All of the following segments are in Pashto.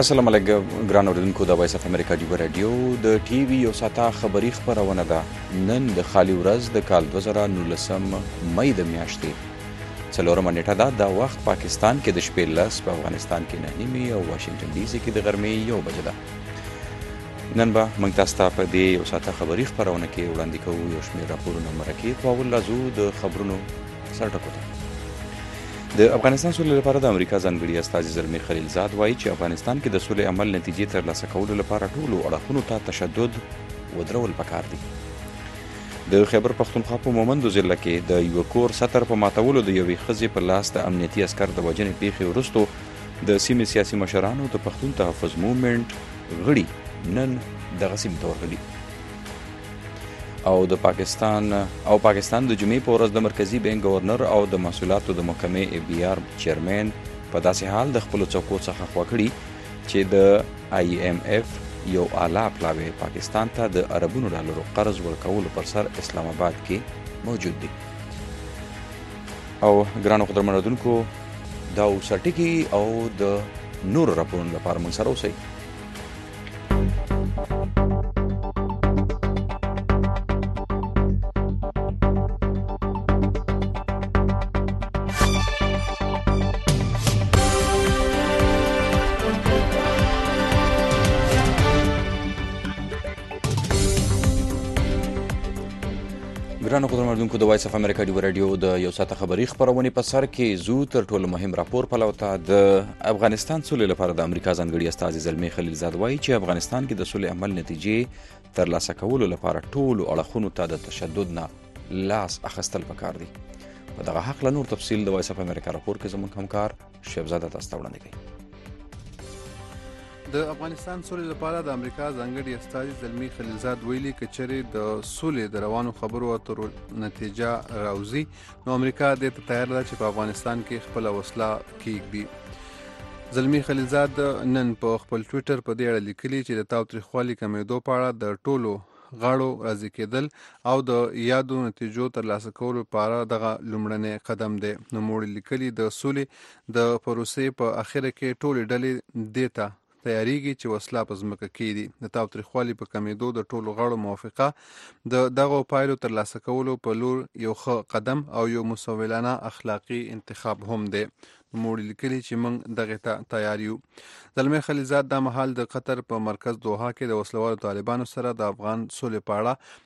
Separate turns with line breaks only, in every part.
السلام علیکم ګران اوریدونکو د وایس اف امریکا ډیو رادیو د ټي وي یو ساعته خبری خبرونه ده نن د خالي ورځ د کال 2019 مئی د میاشتې څلورمه نیټه ده د وخت پاکستان کې د شپې لس په افغانستان کې 9 او واشنگټن ډي سي کې د غرمې 1 بجې ده. نن به موږ تاسو ته په دې یو ساعته خبری خبرونه کې وړاندې کوو یو شمېر راپورونه مرکې په اول لازو د خبرونو سرټکو ته. د افغانستان سولې لپاره د امریکا ځانګړي استازي زلمي خلیلزاد وایي چې افغانستان کې د سولې عمل نتیجې ترلاسه کولو لپاره ټولو اړخونو ته تشدد ودرول پکار دي. د خیبر پښتونخوا په مومندو ضلع کې د یو کور سطر په ماتولو د یوې ښځې په لاس د امنیتي عسکر د وژنې پیښې وروستو د سیمې سیاسي مشرانو د پښتون تحفظ موومنټ غړي نن دغه سیمې ته ورغلي او پاکستان د جمعې په ورځ د مرکزی بانک گورنر او د محصولاتو د محکمې ای بي آر چیرمن په داسې حال د خپل څوکو څخه خوا کړي چې د آی ایم اف یو اعلی پلاوی پاکستان ته د عربونو ډالرو قرض ورکولو پر سر اسلام آباد کې موجود دي. او ګرانو قدرمنو دا سرټکی او د نور راپورونو لپاره موږ سره اوسئ. ګرانو قدرمنو د وایس اف امریکا ډیو رادیو د یو ساعته خبری خبرونې په سر کې زو تر ټولو مهم راپور پلوته د افغانستان سولې لپاره د امریکا ځانګړي استازي زلمي خلیلزاد وایي چې افغانستان کې د سولې عمل نتیجې ترلاسه کولو لپاره ټولو اړخونو ته د تشدد نه لاس اخیستل پکار دي. په دغه حق له نور تفصیل د وایس اف امریکا راپور کې زموږ همکار شیبزاده تاسو ته وړاندې کوي.
د افغانستان سولې لپاره د امریکا ځانګړي استازي زلمي خلیلزاد ویلي که چېرې د سولې د روانو خبرو اترو نتیجه راوځي نو امریکا دې ته تیار ده چې په افغانستان کې خپله وسله کېږدي. زلمي خلیلزاد نن په خپل ټویټر په دې اړه لیکلي چې د تاوتریخوالي کمېدو په اړه د ټولو غاړو راضي کېدل او د یادو نتیجو ترلاسه کولو لپاره دغه لومړنی قدم دی. نوموړي لیکلي د سولې د پروسې په اخره کې ټولې ډلې دې ته تیاریږي چې وسله په ځمکه کېږدي. د تاوتریخوالي په کمېدو د ټولو غړو موافقه د دغو پایلو ترلاسه کولو په لور یو ښه قدم او یو مسؤلانه اخلاقي انتخاب هم دی. نوموړي لیکلي چې موږ دغې ته تیار یو. زلمي خلیلزاد دا مهال د قطر په مرکز دوحه کې د وسلوالو طالبانو سره د افغان سولې په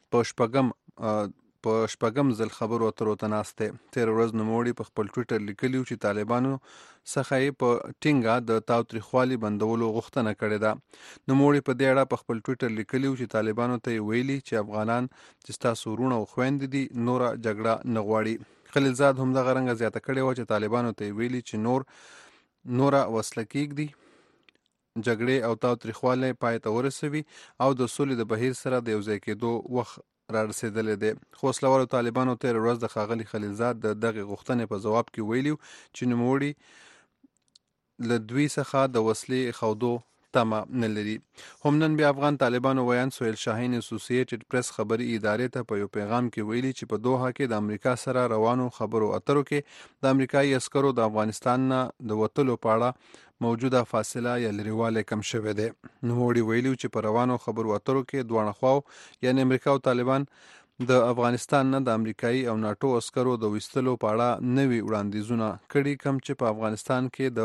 اړه په شپږم ځل خبرو اترو ته ناست دی. تېره ورځ نوموړي په خپل ټویټر لیکلي چې طالبانو څخه یې په ټینګه د تاوتریخوالي بندولو غوښتنه کړې ده. نوموړي په دې اړه په خپل ټویټر لیکلي چې طالبانو ته یې ویلي چې افغانان چې ستاسو وروڼه او خویندې دي نوره جګړه نه غواړي. خلیلزاد همدغه رنګه زیاته کړې وه چې طالبانو ته یې ویلي چې نوره وسله کېږدي، جګړې او تاوتریخوالی پای ته ورسوي او د سولې د بهیر سره د یوځای کېدو وخت را رسېدلی دی. خو وسلوالو طالبانو تېره ورځ د ښاغلي خلیلزاد د دغې غوښتنې په ځواب کې ویلي چې نوموړي له دوی څخه د وسلې ایښودو تمه نه لري. هم نن بیا افغان طالبانو ویاند سهیل شاهین اسوسییټډ پریس خبري ادارې ته په یو پیغام کې ویلي چې په دوحه کې د امریکا سره روانو خبرو اترو کې د امریکایي عسکرو د افغانستان نه د وتلو په اړه موجوده فاصله یا لرېوالی کم شوی دی. نوموړي ویلي چې په روانو خبرو اترو کې دواړه خواو یعنې امریکا او طالبان د افغانستان نه د امریکایي او ناټو عسکرو د ویستلو په اړه نوي وړاندیزونه کړي کوم چې په افغانستان کې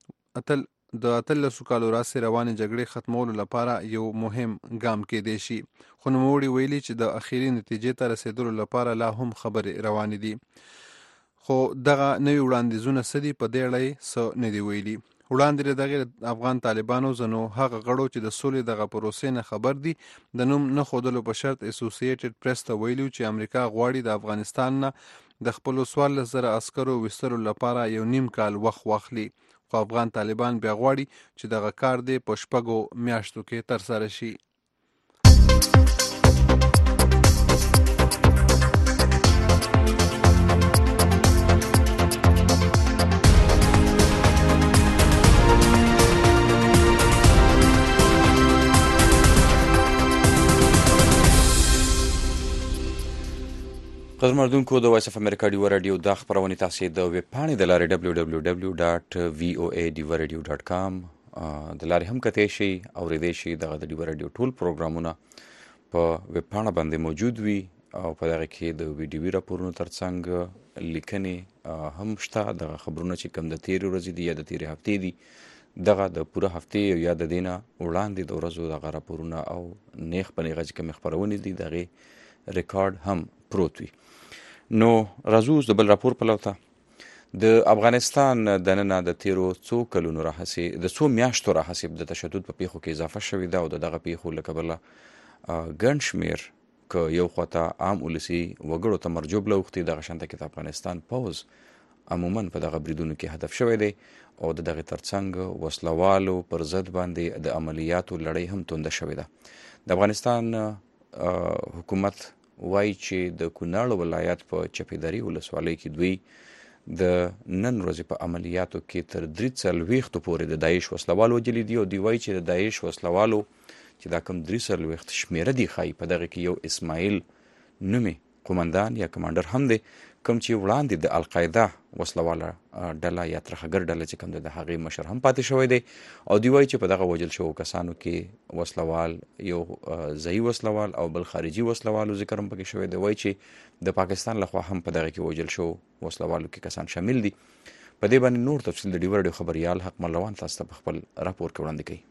د 18 کالو راهیسې روانې جګړې ختمولو لپاره یو مهم ګام کېدی شي. خو نوموړي ویلي چې د اخري نتیجې ته رسېدلو لپاره لا هم خبرې روانې دي. خو دغه نوي وړاندیزونه څه دي په دې اړه یې څه نه دي ویلي. وړاندې دغه افغان طالبانو ځنو هغه غړو چې د سولې دغه پروسې نه خبر دي د نوم نه ښودلو په شرط اسوسییټډ پریس ته ویلي چې امریکا غواړي د افغانستان نه د خپلو 14,000 عسکرو ویستلو لپاره یو نیم کال وخت واخلي. خو افغان طالبان بیا غواړي چې دغه کار دی په 6 میاشتو کې ترسره شي.
قدرمنو د وایس اف امریکا ډیو رادیو د خبرونې تاسو د ویب پاڼې د لارې www.voadeoradio.com د لارې هم کتای شي اورېدای شي. دغه د ډیوه راډیو ټول پروګرامونه په ویب پاڼه باندې موجود وي او په دغه کې د ویډیوي راپورونو ترڅنګ لیکنې هم شته. دغه خبرونه چې کوم د تېرې ورځې دي یا د تېرې هفتې دي، دغه د پوره هفتې یا د دې نه وړاندې د ورځو دغه راپورونه او نیغ په نیغه چې کومې خپرونې دي د هغې ریکارډ هم پروت وي. نو راځو د بل راپور پلو ته. د افغانستان دننه د تیرو څو کلونو راهیسې د څو میاشتو راهیسې د تشدد په پیښو کې اضافه شوې ده او د دغه پیښو له کبله ګڼ شمېر که یو خواته عام ولسي وګړو ته مرجوب اوښتي، دغه شانته کې د افغانستان پوځ عموما په دغه بریدونو کې هدف شوی دی او د دغه ترڅنګ وسلوالو پر ضد باندې د عملیاتو لړۍ هم تونده شوې ده. د افغانستان حکومت وایي چې د کونړ ولایت په چپیدري ولسوالۍ کې دوی د نن ورځې په عملیاتو کې تر 43 پورې د داعش وسلوال وجلي دي او دوی وایي چې د داعش وسلوالو چې دا کم 43 شمیره دي ښایي په دغه کې یو اسماعیل نومي قومندان یا کمانډر هم دی کوم چې وړاندې د القاعده وسلواله ډله یا ترهګر ډله چې کوم د هغې مشر هم پاتې شوی دی او دوی وایي چې په دغه وژل شوو کسانو کې وسلوال یو ځایي وسلوال او بل خارجي وسلوالو ذکر هم پکې شوی دی. وایي چې د پاکستان لخوا هم په دغه کې وژل شوو وسلوالو کې کسان شامل دي. په دې باندې نور تفصیل د ډیوه راډیو خبریال حق ملوان تاسو ته په خپل راپور کې وړاندې کوي.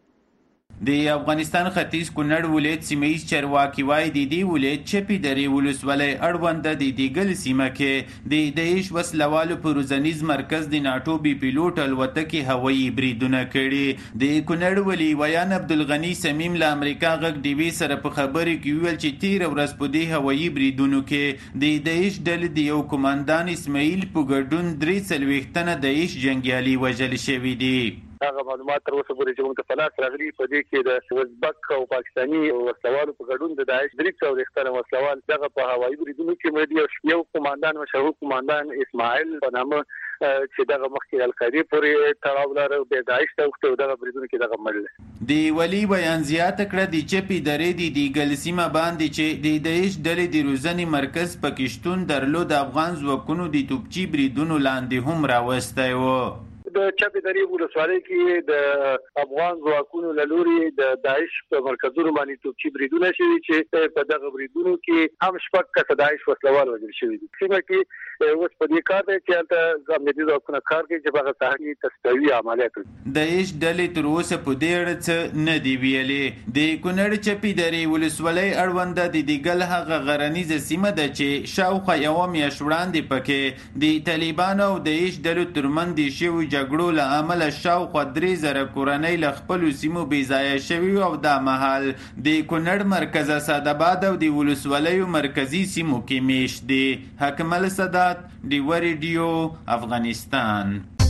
د افغانستان ختیځ کونړ ولایت سیمهیز چارواکي وایي د دې ولایت چپې درې ولسوالۍ اړونده د دیګل سیمه کې د داعش وسلوالو په روزنیز مرکز د ناټو بي پیلوټ الوتکې هوایي بریدونه کړي. د کونړ ولي ویان عبدالغني سمیم له امریکا غږ ډیوي سره په خبرې کې ویل چې تېره ورځ په دې هوایي بریدونو کې د داعش ډلې د یو قومندان اسماعیل په ګډون 43 تنه داعش جنګیالي وژل شوي دي.
هغه معلومات تر اوسه پورې چې موږ ته په لاس راغلي په دې کې د ازبک او پاکستاني وسلوالو په ګډون د داعش 43 تنه وسلوال دغه په هوایي بریدونو کې مړه دي. یو قومندان مشهور قومندان اسماعیل په نامه چې دغه مخکې القاعده پورې تړاو لري د داعش ته وخت دغه بریدونو کې دغه مړل
دی. ولی بیان زیات کړه د چپی درې د ګلسیمه باندې چې د داعش ډلې د روزنې مرکز پکشتون درلود افغان ځواکونو د توپچی بریدونو لاندې هم راوستی و.
د چپې درې ولسوالۍ کې د افغان ځواکونو له لوري د داعش په مرکزونو باندې توپچي بریدونه شوي چې په دغه بریدونو کې هم شپږ کسه داعش وسلوال وژل شوي دي. سیمه کې اوس په دې کار دی چې هلته امنیتي ځواکونه کار کوي چې په هغه ساحه کې تصفیوي عملیات وکړي.
داعش ډلې تر اوسه په دې اړه څه نه دي ویلي. د کونړ چپې درې ولسوالۍ اړونده د دیګل هغه غرنیزه سیمه ده چې شاوخوا یوه میاشت وړاندې پکې د طالبانو او داعش ډلو ترمنځ د شوي جګړو له امله شاوخوا 3000 کورنۍ له خپلو سیمو بېځایه شوي او دا مهال د کونړ مرکز اسداباد او د ولسوالیو مرکزي سیمو کې میشت دي. حکمل صدات، ډیوه ریډیو، افغانستان.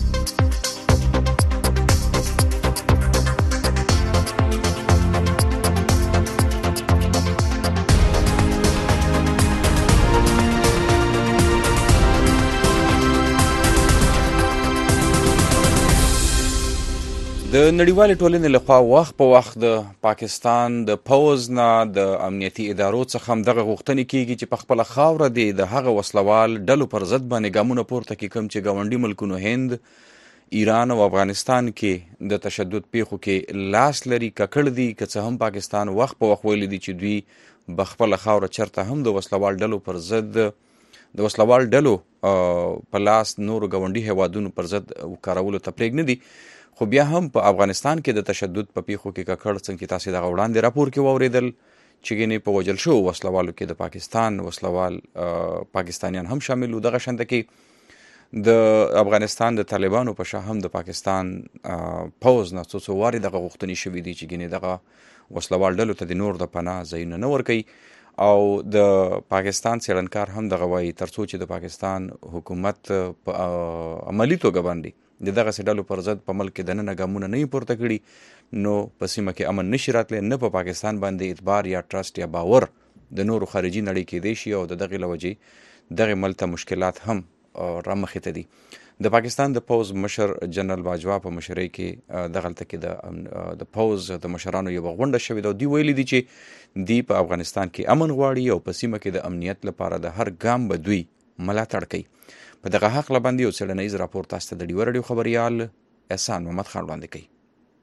د نړیوالې ټولنې لخوا وخت په وخت د پاکستان د پوځ نه د امنیتي ادارو څخه هم دغه غوښتنې کیږي چې په خپله خاوره د هغه وسلوال ډلو پر ضد باندې ګامونه پورته کړي کوم چې ګاونډي ملکونو هند، ایران او افغانستان کې د تشدد پیښو کې لاس لري، ککړ دي. که څه هم پاکستان وخت په وخت ویلي دي چې دوی به خپله خاوره چرته هم د وسلوال ډلو پر ضد د وسلوال ډلو په لاس نورو ګاونډي هیوادونو پر ضد کارولو ته پرېږدي دي. خو بیا هم په افغانستان کې د تشدد په پیښو کې ککړ څنګه تاسو دغه وړاندې راپور کې واورېدل چې ګینې په وژل شوو وسلوالو کې د پاکستان وسلوال پاکستانیان هم شامل وو. دغه شانته کې د افغانستان د طالبانو په شا هم د پاکستان پوځ نه څو وارې دغه غوښتنې شوي دي چې ګینې دغه وسلوال ډلو ته د نور د پناه ځایونه نه ورکوي. او د پاکستان څېړنکار هم دغه وایي تر څو چې د پاکستان حکومت په عملي توګه باندې د دغسې ډلو پر ضد په ملک کې دننه ګامونه نه وي پورته کړي نو په سیمه کې امن نشي راتلی، نه په پاکستان باندې اعتبار یا ټرسټ یا باور د نورو خارجي نړۍ کېدی شي او د دغې له وجې دغې ملک ته مشکلات هم رامخې ته دي. د پاکستان د پوځ مشر جنرال باجوا په مشرۍ کې دغلته کې د پوځ د مشرانو یوه غونډه شوې ده او دوی ویلي دي چې دوی په افغانستان کې امن غواړي او په سیمه کې د امنیت لپاره د هر ګام به دوی ملاتړ کوي. په دغه حق باندې یو څېړنیز راپور تاسو ته د ډیوه راډیو خبریال احسان محمد خان وړاندې کوي.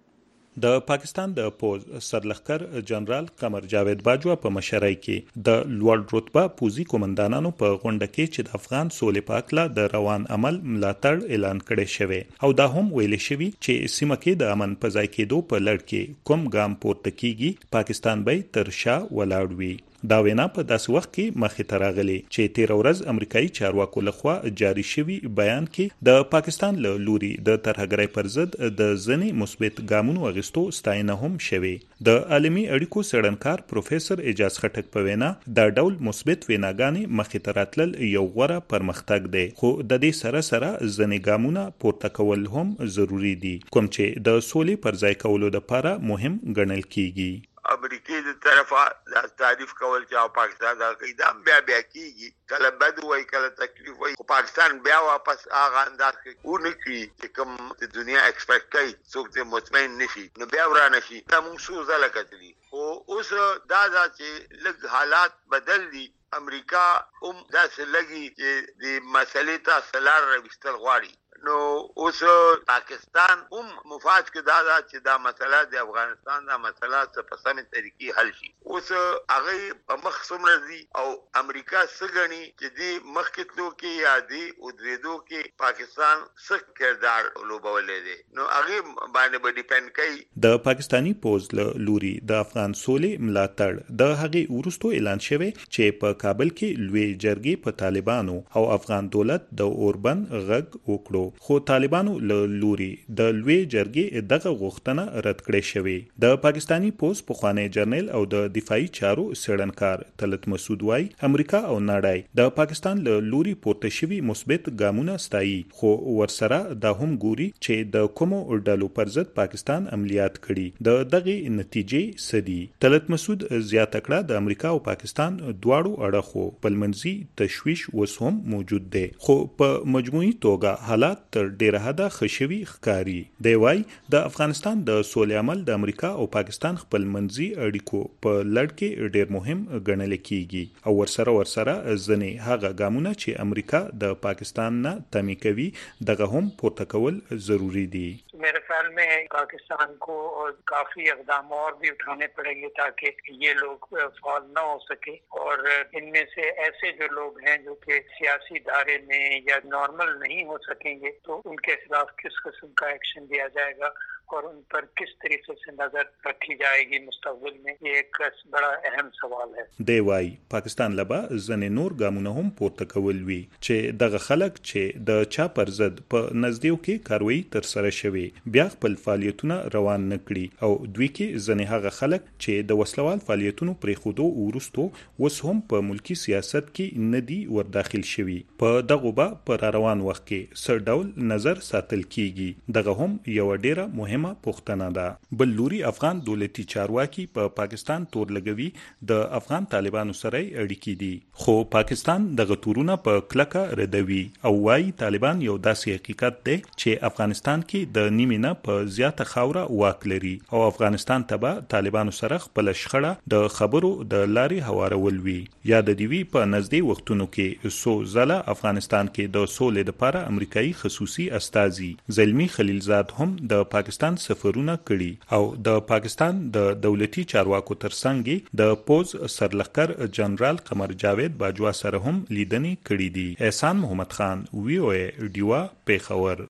د پاکستان د پوز سرلښکر جنرال قمر جاوید باجوا په مشرۍ کې د لوړ رتبه پوزي قومندانانو په غونډه کې چې د افغان سولې په اړه د روان عمل ملاتړ اعلان کړی شوی او دا هم ویل شوی چې سیمه کې د امن په ځای کېدو په لړ کې کوم ګام پورته کیږي پاکستان به تر شا ولاړ وي. دا وینا په داسې وخت کې مخې ته راغلي چې 13 ورځ امریکایي چارواکو لخوا جاری شوی بیان کې د پاکستان له لوري د ترهګرۍ پر ضد د ځینې مثبت ګامونو اخیستو ستاینه هم شوې. د عالمي اړیکو څېړنکار پروفیسور اعجاز خټک په وینا دا ډول مثبت ویناګانې مخې ته راتلل یو غوره پرمختګ دی، خو د دې سره سره ځینې ګامونه پورته کول هم ضروری دي کوم چې د سولې پر ځای کولو لپاره مهم ګڼل کیږي.
امریکای د طرفه د تعریف کول چې پاکستان دا قیدام بیا کیږي، کله بد وای کله تکلیف وای، پاکستان بیا واپس هغه انداز کې ونکړي چې کوم د دنیا ایکسپیکټ کوي څوک ته مطمئن نشي نو بیا ورانه شي. دا موږ څو ځله کتلي او اوس دا چې لږ حالات بدل دي، امریکا داسې لګي چې د مسلې ته سلار راوستل غواړي. نو اوس پاکستان مفاد کې دا چې دا مسله د افغانستان دا مسله په سمه طریقې حل شي. اوس هغه په مخ څومره دي او امریکا څنګه چې دی مخکې تلو کې یا دی او درېدو کې پاکستان څه کردار لوبولې دي نو هغه باندې به ډیپند کوي.
د پاکستانی پوز له لوري د افغان سولې ملاتړ د هغه ورستو اعلان شوی چې په کابل کې لوی جرګې په طالبانو او افغان دولت د اوربن غږ وکړو، خو طالبانو له لوري د لوی جرګې دغه غوښتنه رد کړې شوې. د پاکستانی پوز پخوانی جرنیل او د دفاعي چارو څېړنکار طلعت مسعود وايي امریکا او نړۍ د پاکستان له لوري پورته شوي مثبت ګامونه ستایي، خو ورسره دا هم ګوري چې د کومو ډلو پر ضد پاکستان عملیات کړي د دغه نتیجې سدي. طلعت مسعود زیاته کړه د امریکا او پاکستان دواړو اړخو بلمنځي تشویش اوس هم موجود دی، خو په مجموعي توګه حالات تر ډیره حده خشوي ښکاري. دی وايي د افغانستان د سولې عمل د امریکا او پاکستان خپل منځي اړیکو په لړ کې ډیر مهم ګڼل کیږي او ورسره ځنې هغه ګامونه چې امریکا د پاکستان نه تمی کوي دغه هم پورته کول ضروری دي.
मेरे ख्याल में पाकिस्तान को और काफी इक़दाम और भी उठाने पड़ेंगे ताकि ये लोग फॉल न हो सके और इनमें से ऐसे जो लोग हैं जो कि सियासी दायरे में या नॉर्मल नहीं हो सकेंगे तो उनके खिलाफ किस किस्म का एक्शन लिया जाएगा और उन पर किस तरीके से नजर रखी जाएगी मुस्तक़बिल में, ये एक बड़ा अहम सवाल है.
دی وايي پاکستان لبا ځنې نور ګامونه هم پورته کول وي چې دغه خلک چې د چا پر ضد په نزدیو کې کاروي تر سره شوي بیا خپل فعالیتونه روان نکړي او دوی کې ځنې هغه خلک چې د وسلوال فعالیتونو پرې خودو ورستو وس هم په ملکی سیاست کې ندي ور داخل شوي. په دغه با پر روان وخت کې سر ډول نظر ساتل کیږي. دغه هم یو ډیره مهمه پوښتنه ده. بل لوري افغان دولتي چارواکي په پاکستان تور لګوي د افغان طالبانو سره اړیکې دي، خو پاکستان دغه تورونه په کلکه ردوي او وايي طالبان یو داسې حقیقت دی چې افغانستان کې د نیمه نه په زیاته خاوره واک لري او افغانستان ته به طالبانو سره خپل شخړه د خبرو د لارې هوارول وي. یا د دیوی په نږدې وختونو کې سو ځله افغانستان کې د سولې لپاره امریکایي خصوصي استازي زلمی خلیلزاد هم د پاکستان سفرونه کړي او د پاکستان د دولتي چارواکو ترڅنګ د پوز سرلښکر جنرال قمر جاوید باجوا سره هم لیدنې کړې دي. احسان محمد خان وی او ای ډیوا پیښور.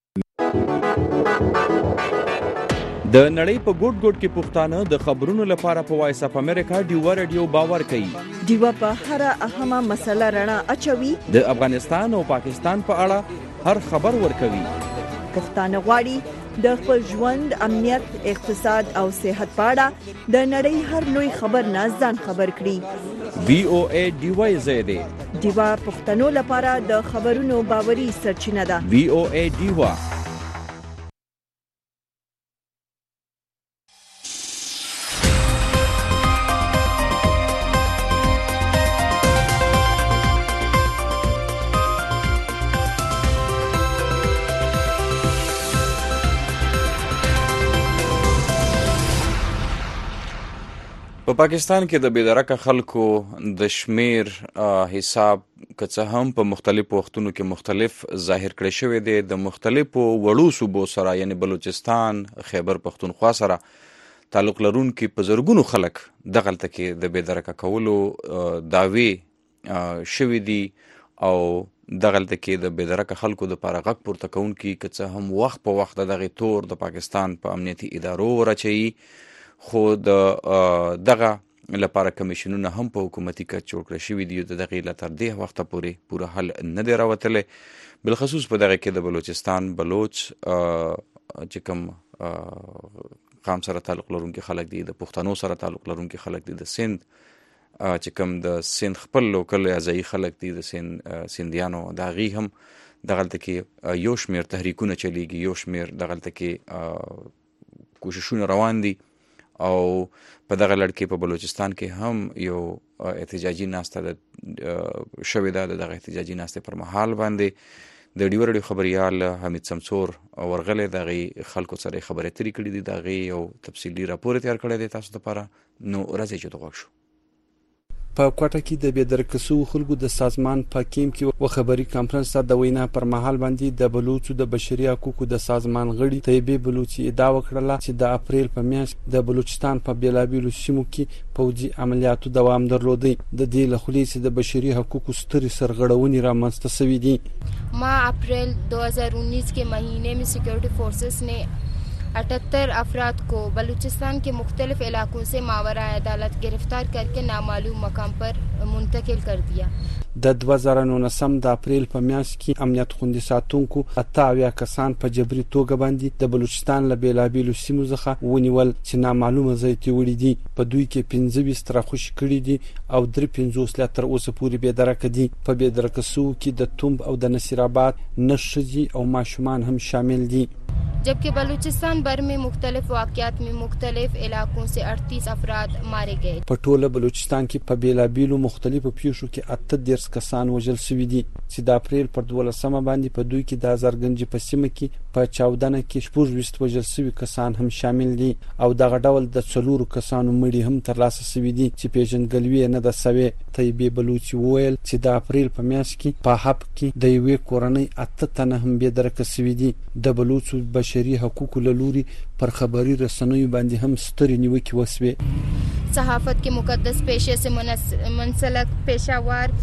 د نړۍ په ګوټ ګوټ کې پښتانه د خبرونو لپاره په وایس اف امریکا ډیوا رادیو باور کوي.
ډیوا په هر اهمه مسله رڼا اچوي.
د افغانستان او پاکستان په اړه هر خبر ورکوي.
پښتانه غواړي د خپل ژوند، امنیت، اقتصاد او صحت په اړه د نړۍ هر لوی خبر نه ځان خبر کړي.
وی او ای ډیوا زیاده
ډیوا پښتنو لپاره د خبرونو باوري سرچینه ده.
وی او ای ډیوا. په پاکستان کې د بېدرکه خلکو د شمیر حساب که څه هم په مختلفو وختونو کې مختلف ظاهر کړی شوی دی. د مختلفو وړو صوبو سره یعنی بلوچستان، خیبر پختونخوا سره تعلق لرونکي په زرګونو خلک دغلته کې د بېدرکه کولو دعوې شوي دي او دغلته کې د بېدرکه خلکو دپاره غږ پورته کوونکي که څه هم وخت په وخت د دغې تور د پاکستان په امنیتي ادارو ورچوي، خو د دغه لپاره کمیشنونه هم په حکومتي کچ جوړ کړی شوي دي. د دغې له تر دې وخته پورې پوره حل نه دی راوتلی، بالخصوص په دغه کې د بلوچستان بلوچ چې کوم قام سره تعلق لرونکي خلک دي، د پښتنو سره تعلق لرونکي خلک دي، د سند چې کوم د سند خپل لوکل یا ځایي خلک دي، د سندیانو د هغې هم دغلته کې یو شمېر تحریکونه چلیږي، یو شمېر دغلته کې کوششونه روان دي او په دغه لړ کې په بلوچستان کې هم یو احتجاجي ناسته شوې ده. د دغه احتجاجي ناستې پر مهال باندې د ډیو رادیو خبریال حمید سمسور ورغلی، د هغې خلکو سره یې خبرې اترې کړي دي، د هغې یو تفصیلي راپور تیار کړی دی تاسو دپاره. نو راځئ چې د غوږ شو.
په کوټه کې د بېدرکه شوو خلکو د سازمان په کیم کې و خبري کانفرنس ته د وینا پر مهال باندې د بلوچو د بشري حقوقو د سازمان غړي طیبې بلوچي ادعا وکړه چې د اپریل په میاشت د بلوچستان په بیلابیلو سیمو کې پوځي عملیاتو دوام درلودی. د دې له خولې چې د بشري حقوقو سترې سرغړونې رامنځته شوې دي.
ماہ اپریل 2019 के महीने में सिक्योरिटी फोर्सेस ने 78 अफराद को बलूचिस्तान के मुख्तलिफ इलाकों से मावराए अदालत गिरफ्तार करके नामालूम मकाम पर मुंतकिल कर दिया.
د 2019 د اپریل په میاشت کې امنیت خوندي ساتونکو 78 کسان په جبري توګه باندې د بلوچستان له بیلابیلو سیمو څخه ونیول چې نامعلومه ځای ته وړي دي. په دوی کې 15 راخوشي کړي دي او 53 لا تر اوسه پورې بېدرکه دي. په بېدرکه سوو کې د تومب او د نصیرآباد نشزي او ماشومان هم شامل دي.
जबकि बलूचिस्तान भर में मुख्तलिफ वाक़यात में मुख्तलिफ इलाकों से 38 अफराद मारे गए.
په ټوله بلوچستان کې په بیلابیلو مختلفو پیښو کې 38 کسان وژل شوي دي چې د اپریل پر 12 باندې په دوی کې د ازرګنج په سیمه کې په چاودنه کې 24 وژل شوي کسان هم شامل دي او دغه ډول د 4 کسانو مړي هم ترلاسه شوي دي چې پیژندګلوي نه ده شوې. طیبې بلوچي وویل چې د اپریل په میاشت کې په حب کې د یوې کورنۍ 8 تنه هم بېدرکه شوي دي. د بلوچو بشري حقوقو له لوري پر خبري رسنیو باندې هم سترې نیوکې وسوې.
صحافت के मुकद्दस पेशे से मुंसलिक पेशावर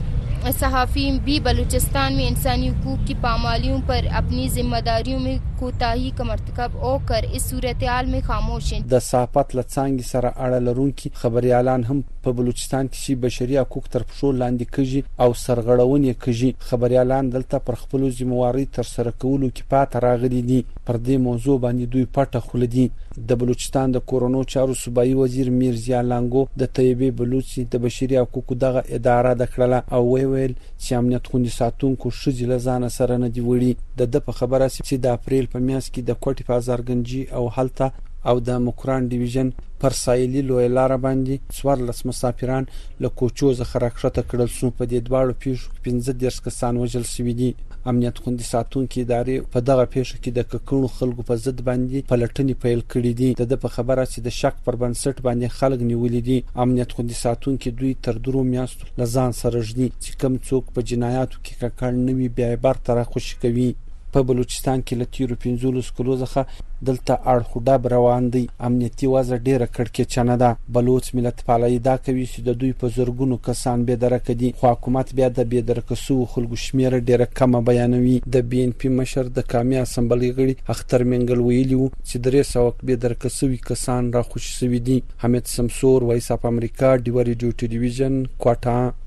सहाफ़ी भी बलूचिस्तान में इंसानी हुकूक की पामालियों पर अपनी जिम्मेदारियों में कोताही का मर्तकब होकर इस सूरत-ए-हाल में खामोश हैं.
د صحافت له څانګې سره اړه لرونکي خبريالان هم په بلوچستان کې چې بشري حقوق تر پښو لاندې کیږي او سرغړونې کیږي. خبريالان دلته پر خپل ذمہواری تر سره کولو کې پات راغلي دي. پر دې موضوع باندې دوی پټه خوله دي. د بلوچستان د کورونو چارو صوبایي وزیر میرزیا لانګو د طیبې بلوچي د بشري حقوقو دغه اداره د کړله او ویل چې امنیت خوندي ساتونکو ښځې له ځانه سره نه دي وړي. د په خبره چې د اپریل په میاشت کې د کوټې په ازرګنجي او هلته او د مکران ډیویژن پر سایلي لوی لار باندې 14 مسافران له کوچو څخه راکښته کړل شو. په دې دواړو پیښو 15 کسان وژل شوي دي. امنیت خوندي ساتونکو ادارې په دغه پیښو کې د ککړو خلکو په ضد باندې پلټنې پیل کړې دي. د په خبره چې د شک پر بنسټ باندې خلک نیولې دي. امنیت خوندي ساتونکو دوی تر 2 میاشتو لزان سره ژدي چې کم څوک په جنایاتو کې ککړ نوي بیا بار تر خوشي کوي. په بلوچستان کې له تیرو 15 کلو څخه دلته اړخوډاب روان دی. امنیتي وضع ډیره کړکېچنه ده. بلوچ ملت پالای دا کوي چې د دوی په زرګونو کسان بېدرکه دي، خو حکومت بیا د بېدرکه شوو خلکو شمېره ډیره کمه بیانوي. د بي ان پي مشر د قامي اسمبلۍ غړي اختر منګل ویلي وو چې 300 بېدرکه شوي کسان راخوشي شوي دي. حمید سمسور، وایس اف امریکا، ډیو رادیو ټلویزیون، کوټه.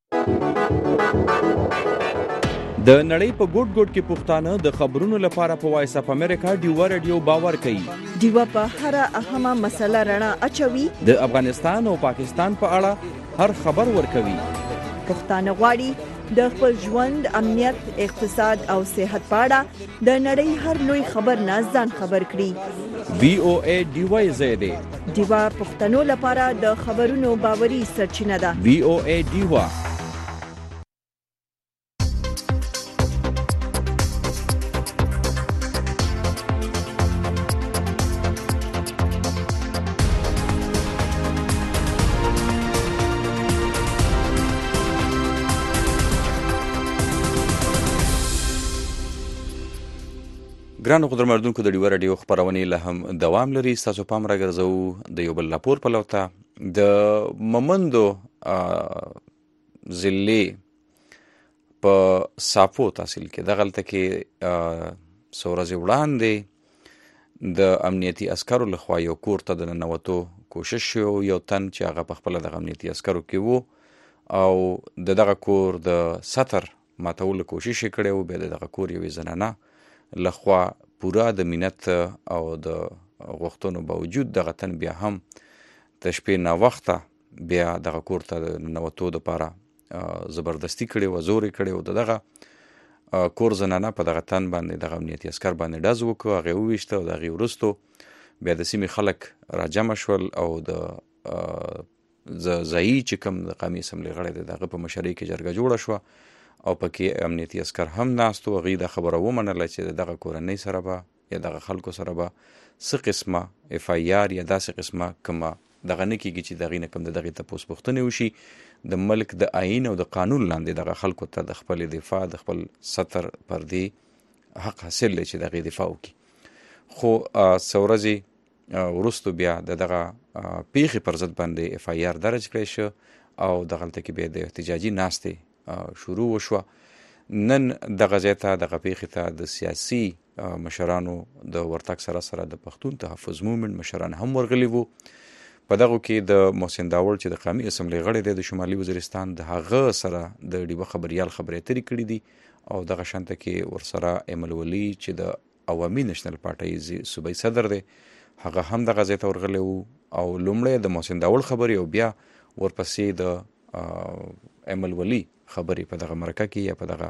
د نړۍ په ګوټ ګوټ کې پښتانه د خبرونو لپاره په وایس اف امریکا ډیو رادیو باور کوي.
ډیو په هر اهمه مسله رڼا اچوي.
د افغانستان او پاکستان په اړه هر خبر ورکوي.
پښتانه غواړي د خپل ژوند، امنیت، اقتصاد او صحت په اړه د نړۍ هر نوې خبر نه ځان خبر کړي.
VOA ډیو زیاده
ډیو پښتنو لپاره د خبرونو باوري سرچینه ده.
VOA ډیو. ګرانو قدرمنونکو د ډیوه راډیو خپرونې له هم دوام لري. ستاسو پام راګرځو د یو بل راپور په لور ته. د ممندو ضلعې په صافو تحصیل کې دغلته کې څو ورځې وړاندې د امنیتي عسکرو لخوا یو کور ته د ننوتو کوشش شو. یو تن چې هغه په خپله دغه امنیتي عسکرو کې و او د دغه کور د سطر ماتولو کوشش یې کړی و. بیا د دغه کور یوې زنانه لخوا پوره د منت او د غوښتنو باوجود دغه تن بیا هم د شپې ناوخته بیا دغه کور ته د ننوتو دپاره زبردستی کړې وه، زور یې کړی و. د دغه کور زنانه په دغه تن باندې دغه امنیتي عسکر باندې ډز وکړو، هغې وویشته او د هغې وروستو بیا د سیمې خلک راجمع شول او د ځایي چې کوم د قومي اسمبلۍ غړی دی د هغه په مشرۍ کې جرګه جوړه شوه او پکې امنیتي عسکر هم ناست و. هغوی دا خبره ومنله چې د دغه کورنۍ سره به یا دغه خلکو سره به څه قسمه FIR یا داسې قسمه کومه دغه نه کېږي چې د هغې نه کوم د دغې تپوس پوښتنې وشي. د ملک د آیین او د قانون لاندې دغه خلکو ته د خپل دفاع د خپل سطر پردې حق حاصل دی چې د هغې دفاع وکړي. خو څه ورځې وروستو بیا د دغه پیښې پر ضد باندې FIR درج کړی شو او دغلته کې بیا د احتجاجي ناستې شروع وشوه. نن دغه ځای ته دغه پیښې ته د سیاسي مشرانو د ورتګ سره سره د پښتون تحفظ مومنټ مشران هم ورغلي وو. په دغو کې د محسن داوړ چې د قومي اسمبلۍ غړی دی د شمالي وزیرستان، د هغه سره د ډیوه خبریال خبرې اترې کړي دي او دغه شانته کې ورسره ایمل ولی چې د عوامي نېشنل پارټۍ صوبایي صدر دی هغه هم دغه ځای ته ورغلی وو او لومړی د محسن داوړ خبرې او بیا ورپسې د ایمل ولی خبرې په دغه مرکه کې یا په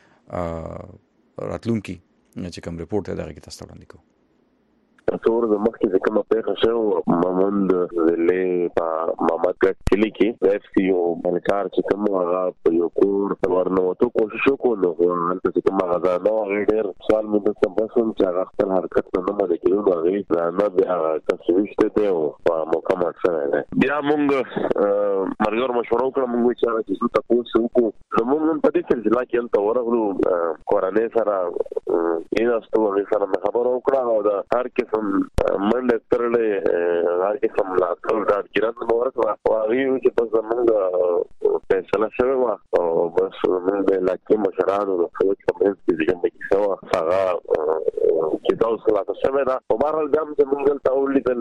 دغه راتلونکي چې کوم ریپورټ دی دغه کې تاسو ته وړاندې کوو.
څو ورځې مخکې چې کومه پیښه شوې ممند ضلعې په محمدګټ کلي کې د FCO ملکار چې کوم هغه په یو کور ورنوتو کوشش وکړو نو هلته چې کوم هغه ځانه هغې ډېر سوال مې درته بس وم چې هغه خپل حرکت ته نه منع کېدو نو هغې ځانه بیا هغه کس ویشتی دی او په موقع مړ شوی دی. بیا مونږ ملګرو مشوره وکړه، مونږ وایي چې هغه چې څو تپوس وکړو نو مونږ نن په دې سلسله کې هلته ورغلو، کورنۍ سره کېناستو، هغې سره مې خبره وکړه او د هر قسم منډه ترلې هر قسم ملاتړ ډاډګیران مې ورکړه او هغوی وایي چې بس زمونږ فیصله شوې وه او بس زمونږ د علاقې مشرانو د سوچ په منځ کې چې کومه کیسه وه هغه کیسه اوس خلاصه شوې ده. په بهرحال بیا هم زمونږ دلته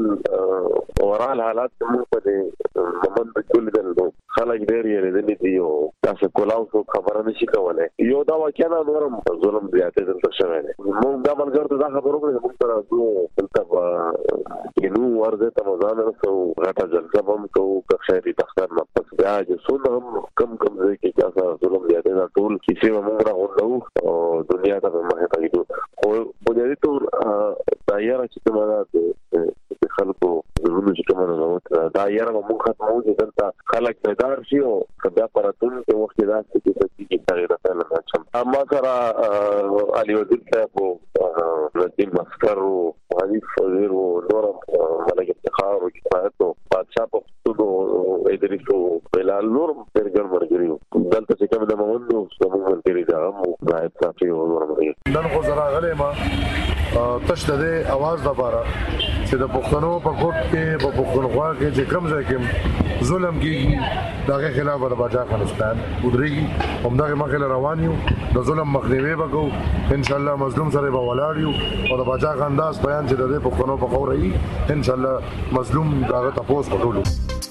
ولیدل اورال حالات زمونږ په دې ممند کې ولیدل نو خلک ډېر یېرېدلي دي او داسې کلاو څوک خبره نه شي کولی. یو دا واقعه ده نور هم ظلم زیاتې دلته شوی دی. مونږ دا ملګرو ته دا خبره وکړه چې مونږ سره دلته په کینو ورځې ته مو ځان رسوو، غټه جلسه به هم کوو که خیر دفتر نه پس بیا چې څونه هم کم ځای کې چا سره ظلم زیاتې ده ټول کیسې به مونږ راغونډوو او دنیا ته به مخې ته ږدو. خو بنیادي طور دا یاره چې کومه ده د خلکو زړونو چې کومه ننوتې دا یاره به مونږ ختموو چې دلته خلک بیدار شي او که بیا په راتلونکي وخت کې داسې کیسه کېږي چې هغې ته پیل نه اچوم. ما سره علي وزیر صاحب و ندیم عسکر و حدیث وزیر و نورم ملک افتخار و کفایت و بادشاه پښتون و ادریس و بلال نورم ډېر ګڼ ملګري وو. دلته چې کوم د ممند و زموږ ملګري دي هغه هم زاهد صافي و نور ملګري.
نن خو زه راغلی یم تش د دې اواز دپاره چې د پښتنو په کوټ کې په پښتونخوا کې چې کوم ځای کې ظلم کېږي د هغې خلاف به د پاچا خالصتان ودرېږي. همدغې مخکې له روان یو د ظلم مخنیوی به کوو، انشاءالله مظلوم سره به ولاړ یو او د پاچا خانداس بیان چې د دې پښتنو په خاوره وي انشاءالله مظلوم د هغه تپوس به ټولو.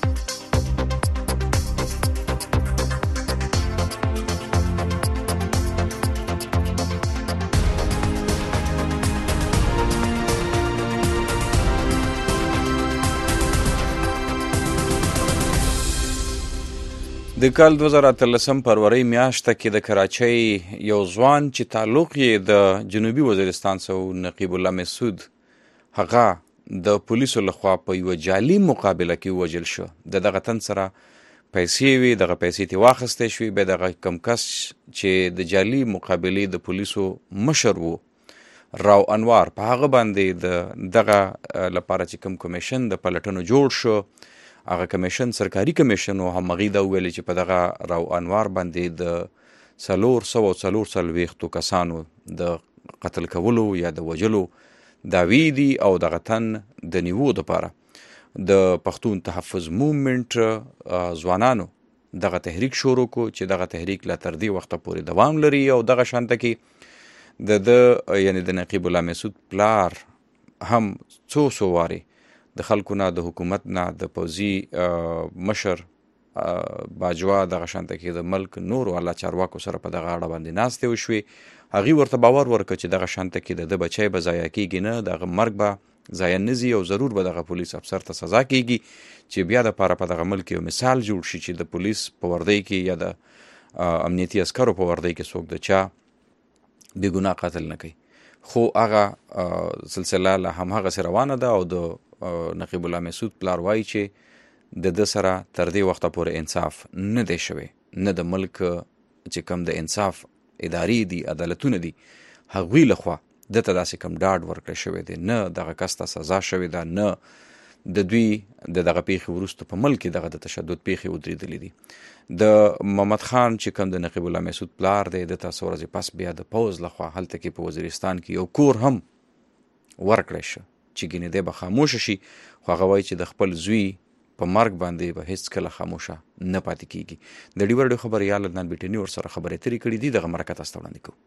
د کال 2013 فروری میاشته کې د کراچۍ یو ځوان چې تعلق یې د جنوبي وزیرستان سره نقیب الله مسعود هغه د پولیسو لخوا په یوه جعلي مقابله کې ووژل شو. دغه تن سره پیسې وي، دغه پیسې ترې واخیستې شوې. بیا دغه کم کس چې د جعلي مقابلې د پولیسو مشر و راو انوار په هغه باندې دغه لپاره چې کوم کمیشن د پلټنو جوړ شو هغه کمیشن سرکاري کمیشن و هم هغوی دا وویل چې په دغه راو انوار باندې د 440 کسانو د قتل کولو یا د وجلو دعوی دي او دغه تن د نیوو دپاره د پښتون تحفظ موومنټ ځوانانو دغه تحریک شروع کو چې دغه تحریک لا تر دې وخته پورې دوام لري او دغه شانته کې د یعنی د نقیب الله مسعود پلار هم څو واري د خلکو نه د حکومت نه د پوځي مشر باجوا دغه شانته کې د ملک نور والا چارواکو سره په دغه اړه باندې ناستې وشوې هغوی ورته باور ورکړه چې دغه شانته کې د بچی به ضایع کېږي نه دغه مرګ به ضایع نه ځي او ضرور به دغه پولیس افسر ته سزا کېږي چې بیا دپاره په دغه ملک یو مثال جوړ شي چې د پولیس په وردی کې یا د امنیتي عسکرو په وردی کې څوک د چا بې ګناه قتل نه کوي. خو هغه سلسله لا همهغسې روانه ده او د نقیب الله مسعود پلار وایي چې د سره تر دې وخته پورې انصاف نه دی شوی، نه د ملک چې کم د انصاف ادارې دي عدالتونه دي هغوی لخوا دته داسې کم ډاډ ورکړی شوی دی، نه دغه کس ته سزا شوې ده، نه د دوی دغه پیښې وروسته په ملک کې دغه د تشدد پیښې ودرېدلې دي. د محمد خان چې کم د نقیب الله مسعود پلار دی دته څو ورځې پس بیا د پوځ لخوا هلته کې په وزیرستان کې یو کور هم ورکړی شه چې ګینې دی به خاموشه شي، خو هغه وایي چې د خپل زوی په مرګ باندې به هیڅ کله خاموشه نه پاتې کیږي. د ډیور ډیو خبریال عدنان بیټنی ور سره خبرې اترې کړې دي، دغه مرکه تاسو ته وړاندې کوو.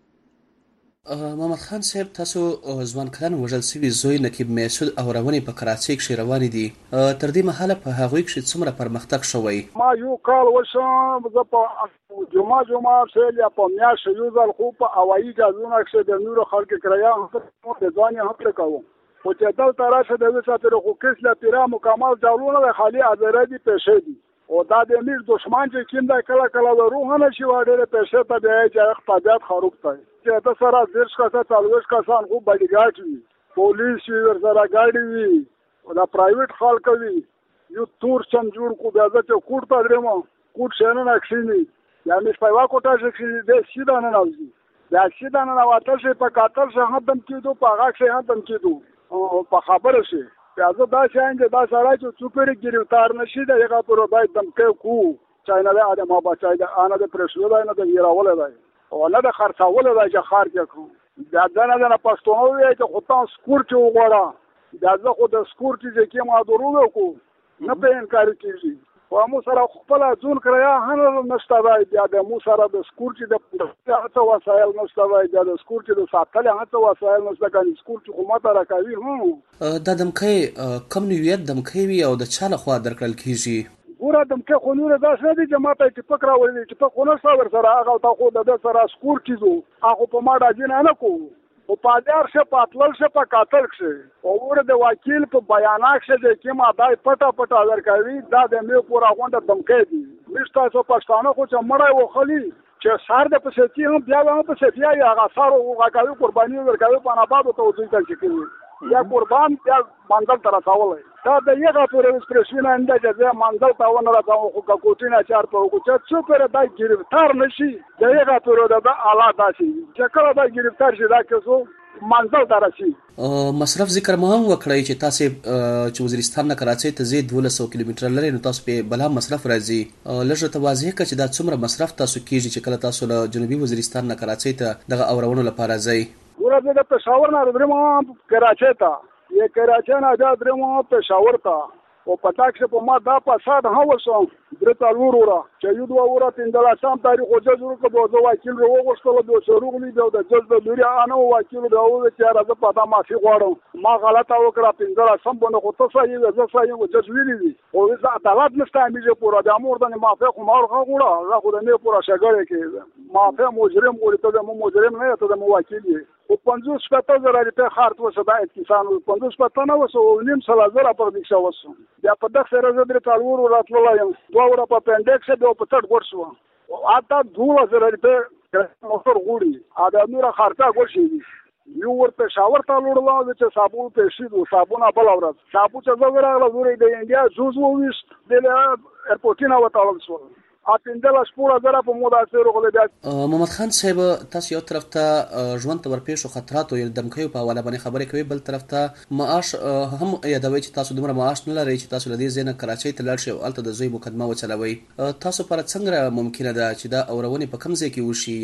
محمد خان صاحب، تاسو ځوان کلن وژل سوي زوی نقیب مسعود او روانې په کراچۍ کښې روانې دي، تر دې مهاله په هغوی کښې څومره پرمختګ شوی؟
ما یو کال وشم زه په جمعه فعل یا په میاشت یو ځل خو په هوایي جهازونه کښې د نورو خلکو کرایه د ځان یې هم کوم، خو چې دلته راشه د وسه تر خو کس لا پیرا مکمل ډولونه خالی ازره دي پېښې دي او دا د امیر دشمن چې کیم دا کله کله د روح نه شي وړل پېښې ته دی چې اقتصادیات خراب دی چې د سره زیرش کاسه تلوش کسان خو باډیګارډ وي، پولیس وي، ورسره ګاډي وي او دا پرایویټ خلک وي، یو تور چم جوړ کو بیا چې کوټ ته درمو کوټ شنه نکشيني یا مې په واکوټه چې د سیده نه راځي دا سیده نه راوته چې په کاتل څخه هم کېدو په هغه څخه هم کېدو او په خبره شي پیازه دا څنګه دا سره چې څوکړي گرفتار نشي دا هغه پر دای دمکه کو چاینا له ادم ما بچای دا انا د پرشلو دا نه د ویراول دا او نه د خرڅاول دا چې خار کې کو دا نه پښتون وي چې خو تاسو سکور چې وګوره دا زه خو د سکور چې کې ما درو کو نه په انکار کیږي او مو سره خپل ځون کړیا هم نشته وای د مو سره د سکور چې د هڅه وسایل نشته وای د سکور چې د ساتل هڅه وسایل نشته کله سکور چې حکومت راکوي هم
د دمکې کم نیویت دمکې وي او د چا لخوا درکړل کیږي
ګوره دمکې خو نور داس نه دي چې ماته چې فکر راوړي چې په خونه سره سره هغه تا خو د سره سکور کیږي هغه په ما راځي نه کو او پادار شه پاتل شه په قاتل شه او ور د وکیل په بیانات شه د کیما دای پټا درکوي دا د مې پورا غونډه دمکې دي مشته سو پښتانه خو چې مړای وخلی چې سار د پستی هم بیا هم پستی یا هغه سارو هغه قرباني ورکوي په ناباد ته وځي چې کوي یا قربان یا منځل تر راولای دا د یغه پورې اسپریشن انده چې منځل تا ونه راځو خو کوټینا چار په کو چې څو پر دای گرفتار نشي د یغه پورې د اعلی داسي چې کله دای گرفتار شي دا کسو منځل درشي.
مصرف ذکر مو هم وکړی چې تاسو چې وزیرستان نه کراچۍ ته زید 1200 کیلومتر لري نو تاسو په بلا مصرف راځي لږه توضیح کړئ چې دا څومره مصرف تاسو کیږي چې کله تاسو له جنوبي وزیرستان نه کراچۍ ته دغه اورونو لپاره ځئ؟
ورته د پېښور نه درمو کراچۍ ته یې کراچۍ نه دا درمو پېښور ته او پټاک شه په ما دا پاساد هم وسو درته ورورا چې یو دوه ورا تندلا سم تاریخ او جزر کو دوه وکیل ورو غوښتل دوه شروغلی د جزر لري انا وکیل دا او چې راځه پتا مافي غواړم ما غلطه وکړه تندلا سم بونه خو تاسو یې زه یې جزویلی دي او زه عدالت نشته میږي پورا د امور د مافي خو مار غوړه هغه خو د نه پورا شګړې کې مافي مجرم ورته د مجرم نه ته د وکیل او 50,000 روپۍ خارت وسه دا کسان 50 نه وسه نیم سلا زره پر دښه وسه بیا په دغه سره زه درې کال ورو راتلم 2 ورځې په پندکس به په تړ ورسو او اته 2000 روپۍ موټر غوړي ا د نور خرڅه ورشي یو ورته شاور ته لوړل چې صابون پېښې دو صابونه بل اورات صابون چې زه راغله زوري د انډیا جوز وويست د ایرپورټینه وتاول شو اپیندل شپوره زره په مودا سره غوړي بیا.
محمد خان صاحب تاسو یو طرف ته ژوند ته ورپېښو خطرات او دمکې په حواله باندې خبرې کوي، بل طرف ته معاش هم یادوي چې تاسو دومره معاش نه لرئ چې تاسو لدی زینه کراچۍ ته لاړ شئ او الته د زوی مقدمه وچلوي. تاسو پر څنګه ممکنه ده چې دا اورونی په کوم ځای کې وشي یا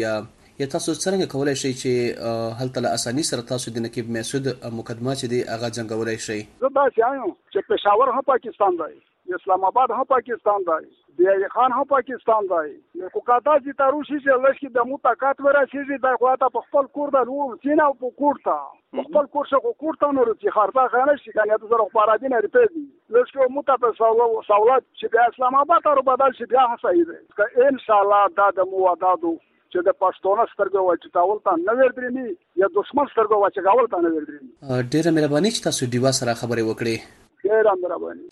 یا تاسو څنګه کولای شئ چې هلته له اساني سره تاسو د نقیب مسعود مقدمه چې دی هغه ځنګولای شئ؟
زه داسې وایم چې پېښور هم پاکستان دی، اسلام آباد هم پاکستان دی، بیاي خان هم پاکستان دی. خو کاته چې تاروشي چې لږ د مو طاقت ورسېږي د خواته په خپل کور د نو سینا په کور ته خپل کور څخه کور ته نور چې خارطه خانه شي کنه د زره خبرادین ریپېدي لږ مو ته په سوالات چې د اسلام آباد تر بدل شي بیا صحیح دی ان شاء الله دا د مو ودادو چې د پښتون سترګو وچتاول ته نه ورډري یا دښمن سترګو وچګاول ته نه ورډري.
ډیره مهرباني چې تاسو دیوا سره خبرې وکړې.
ډیره مهرباني.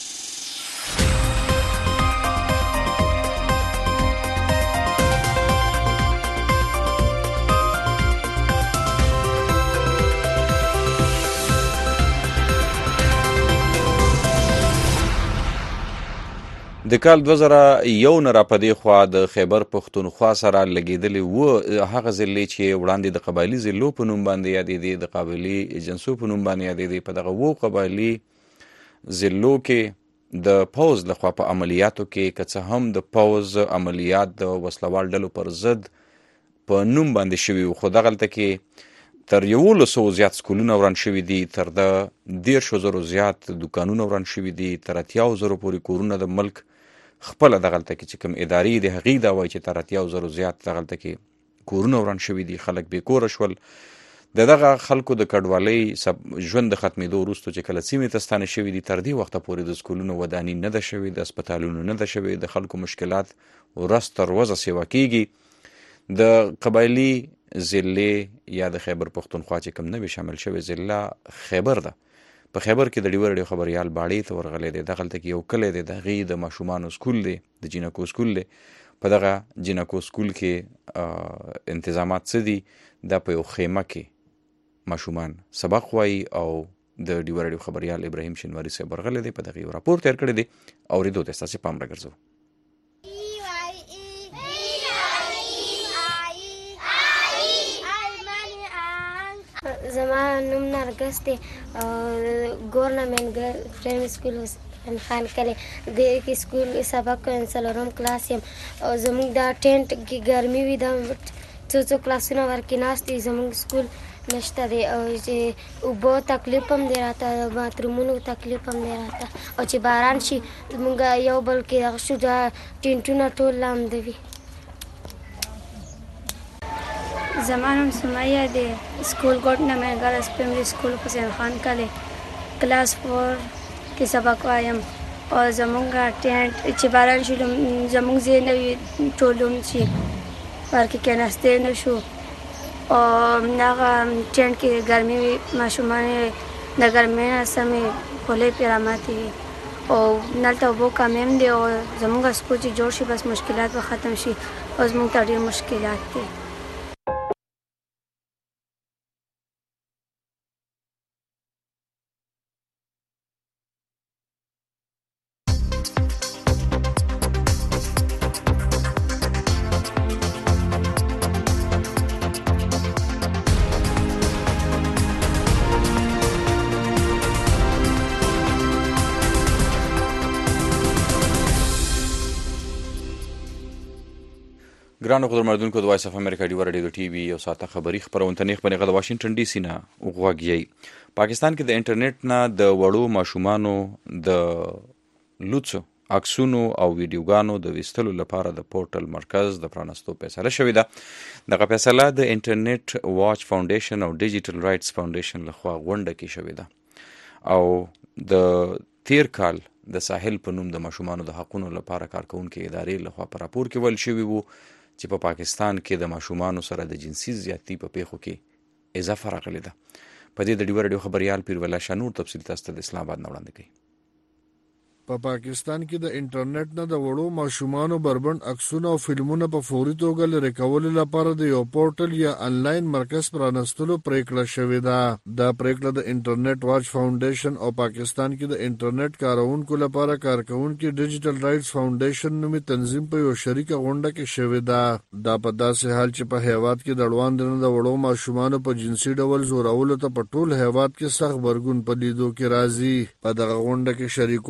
د کال 2001 نه را پدې خوا د خیبر پښتونخوا سره لګېدلې و هغه ضلعې چې وړاندې د قبایلي ضلعو په نوم باندې یادېدې د قبایلي ایجنسو په نوم باندې یادېدې په دغه و قبایلي ضلعو کې د پوز لخوا په عملیاتو کې که څه هم د پوز عملیات د وسلوال ډلو پر ضد په نوم باندې شوي و، خو دغلته کې تر 1100 زیات سکولونه وران شوي دي، تر د 10,000 زیات دوکانونه وران شوي دي، تر 80,000 پورې کورونه د ملک خپل دغلته کې چې کوم ادارې د هغې دا وایي چې تر 80,000 زیات دغلته کې کورونه وران شوي دي، خلک بې کوره شول. د دغه خلکو د کډوالۍ ژوند د ختمېدو وروسته چې کله سیمې ته ستانه شوي دي تر دې وخته پورې د سکولونو وداني نه ده شوې، د هسپتالونو نه ده شوې، د خلکو مشکلات ورځ تر ورځه سیوا کېږي. د قبایلي ضلع یا د خیبر پښتونخوا چې کوم نوی شامل شوی ضلع خیبر ده، په خیبر کې د ډیور ډیو خبريال باړې ته ورغلی دی، دغلته کې یو کلی دی، د هغې د ماشومانو سکول دی، د جینکو سکول دی. په دغه جینکو سکول کې انتظامات څه دي؟ دا په یو خیمه کې ماشومان سبق وایي او د ډیور ډیو خبريال ابراهیم شینواری صاحب ورغلی دی، په دغه یو راپور تیار کړی دی، اورېدو ته ستاسې پام راګرځوو.
زما نوم نرګس دی او ګورنمنټ پرایمري سکول خان کلی د کې سکول سبق کوم څلورم کلاس یم او زموږ دا ټینټ کې ګرمي وي دا څو کلاسونه ورکې ناست دي، زموږ سکول نشته دی او چې اوبو تکلیف هم دی راته، باترومونو تکلیف هم دی راته، او چې باران شي موږ یو بل کې دغه شو دا ټینټونه ټول لامده وي.
زما نوم سمیه دی، سکول ګورنمنټ ګرلز پرایمري سکول حسین خان کلی کلاس 4 کې سبق وایم او زموږ ټینټ چې باران شي زموږ ځای نه وي ټول لوند شي ورکې کېناستی نه شو او هغه ټینټ کې ګرمي وي، ماشومان د ګرمۍ نه سمې خولۍ پرې راماتې وي او هلته اوبو کمې هم دی او زموږ سکول چې جوړ شي بس مشکلات به ختم شي او زموږ ته ډېر مشکلات دي.
ګرانو قدرمنونکو د وایس اف امریکا ډیور ډیو ټي وي او ساته خبري خبرونې خبرې د واشنگټن ډي سي نه وغوږی. پاکستان کې د انټرنیټ نه د وړو ماشومانو د لوڅو عکسونو او ویډیوګانو د ویستلو لپاره د پورټل مرکز د پرانستو فیصله شوې ده. دغه فیصله د انټرنیټ واچ فاونډیشن او ډیجیټل رائټس فاونډیشن لخوا غونډه کې شوې ده او د تیر کال د ساحل په نوم د ماشومانو د حقوقو لپاره کارکونکو ادارې لخوا په راپور کې ویل شوی وو چې په پاکستان کې د ماشومانو سره د جنسي زیاتۍ په پیښو کې اضافه راغلی ده. په دې د ډیور ډیو خبريال پیروله شانور تفصیل تاسو ته د اسلام آباد نه وړاندې کوي.
په پاکستان کې د انټرنیټ نه د وړو ماشومانو بربند عکسونه او فلمونه په فوري توګه لرې کولو لپاره د یو پورټل یا انلاین مرکز پرانستلو پریکړه شوې ده. دا پریکړه د انټرنیټ واچ فاونډیشن او پاکستان کې د انټرنیټ کارونکو لپاره کارکونکو ډیجیټل رائټس فاونډیشن نومي تنظیم په یو شریکه غونډه کې شوې ده. دا په داسې حال چې په هیواد کې د اړوند نه د وړو ماشومانو په جنسي ډول زورولو ته په ټول هیواد کې سخت غبرګون په لیدو کې راځي. په دغه غونډه کې شریکوالو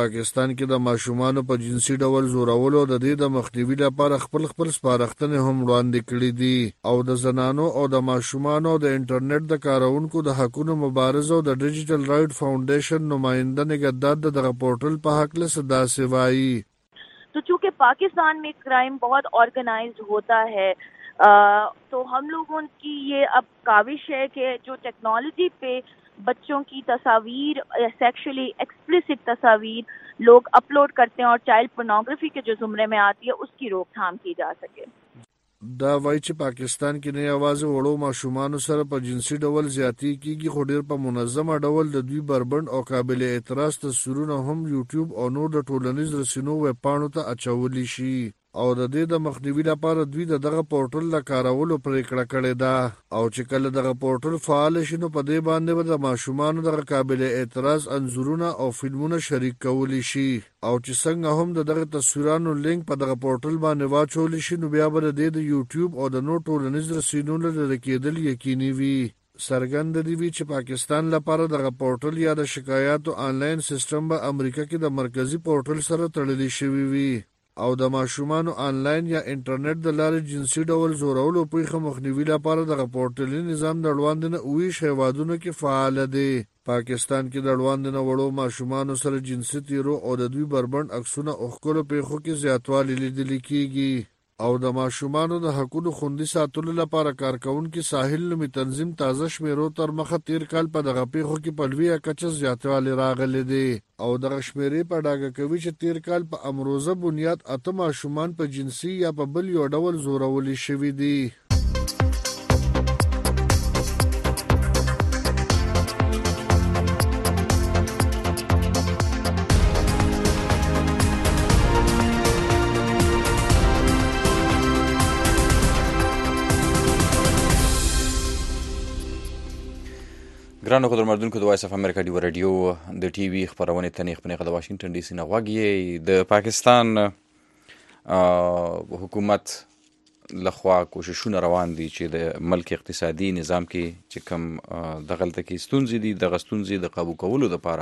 پاکستان کې د ماشومانو په جنسي ډول زورولو د دې د مخنیوي لپاره خپل سپارښتنې هم وړاندې کړې دي او د زنانو او د ماشومانو د انټرنیټ د کارونکو د حقوقو مبارز او د ډیجیټل رائټ فاؤنډیشن نماینده نگهدار دغه پورټل په حق له صدا سوای.
तो चूंकि पाकिस्तान में क्राइम बहुत ऑर्गेनाइज्ड होता है तो हम लोगों की ये अब काविश है कि जो टेक्नोलॉजी पे बच्चों की तस्वीर या सेक्सुअली एक्सप्लिसिट तस्वीर लोग अपलोड करते हैं और चाइल्ड पोर्नोग्राफी के जो जुमरे में आती है उसकी रोकथाम की जा सके.
دا وایي چې پاکستان کې نه یوازې وړو ماشومانو سره په جنسي ډول زیاتی کیږي خو ډیر په منظمه ډول د دوی بربند او قابل اعتراض تصویرونه هم یوټیوب او نور د ټولنیز رسنیو ویب پاڼو ته اچولي شي او د دې د مخنیوي لپاره دوی دغه پورټل لا کارولو پریکړه کړې ده او چې کله دغه پورټل فعال شي نو په دې باندې د ماشومانو دغه قابل اعتراض انځورونه او فلمونه شریک کولی شي او چې څنګه هم دغه تصویرانو لینک په دغه پورټل باندې واچول شي نو بیا به د یوټیوب او د نور ټولنیز رسنیو لپاره کېدل یقیني وي. سرګند دی وی چې پاکستان لپاره دغه پورټل یا د شکایاتو آنلاین سیستم به امریکا کې د مرکزی پورټل سره تړلی شوی وي او د ماشومانو آنلاین یا انټرنیټ د لارې جنسي ډول زورولو پیښو مخنیوي لپاره دغه پورټلي نظام د اړوند نه ویش هیوادونو کې فعال دی. پاکستان کې د اړوند نه وړو ماشومانو سره جنسي تیرو او د دوی بربند عکسونه او خپل پیښو کې زیاتوالی لیدل کیږي او د ماشومانو د حقوقو خوندي ساتلو لپاره کارکونکو ساحل نومي تنظیم تازه شمیرو تر مخه تیر کال په دغه پیښو کې په لویه کچه زیاتوالی راغلی دی او دغه شمیرې په ډاګه کوي چې تیر کال په امروزه بنیاد 8 ماشومان په جنسي یا په بل یو ډول زورولي شوي دي.
ګرانو خبرمردونکو د وایس اف امریکا دی رادیو د ټي وي خبرونه تنیخ پنیخه د واشنگټن ډي سي نه غوږی د پاکستان حکومت لخوا کوششونه روان دي چې د ملک اقتصادي نظام کې چې کم دغلته کې ستونزې دي د غستونزې د قابو کولو لپاره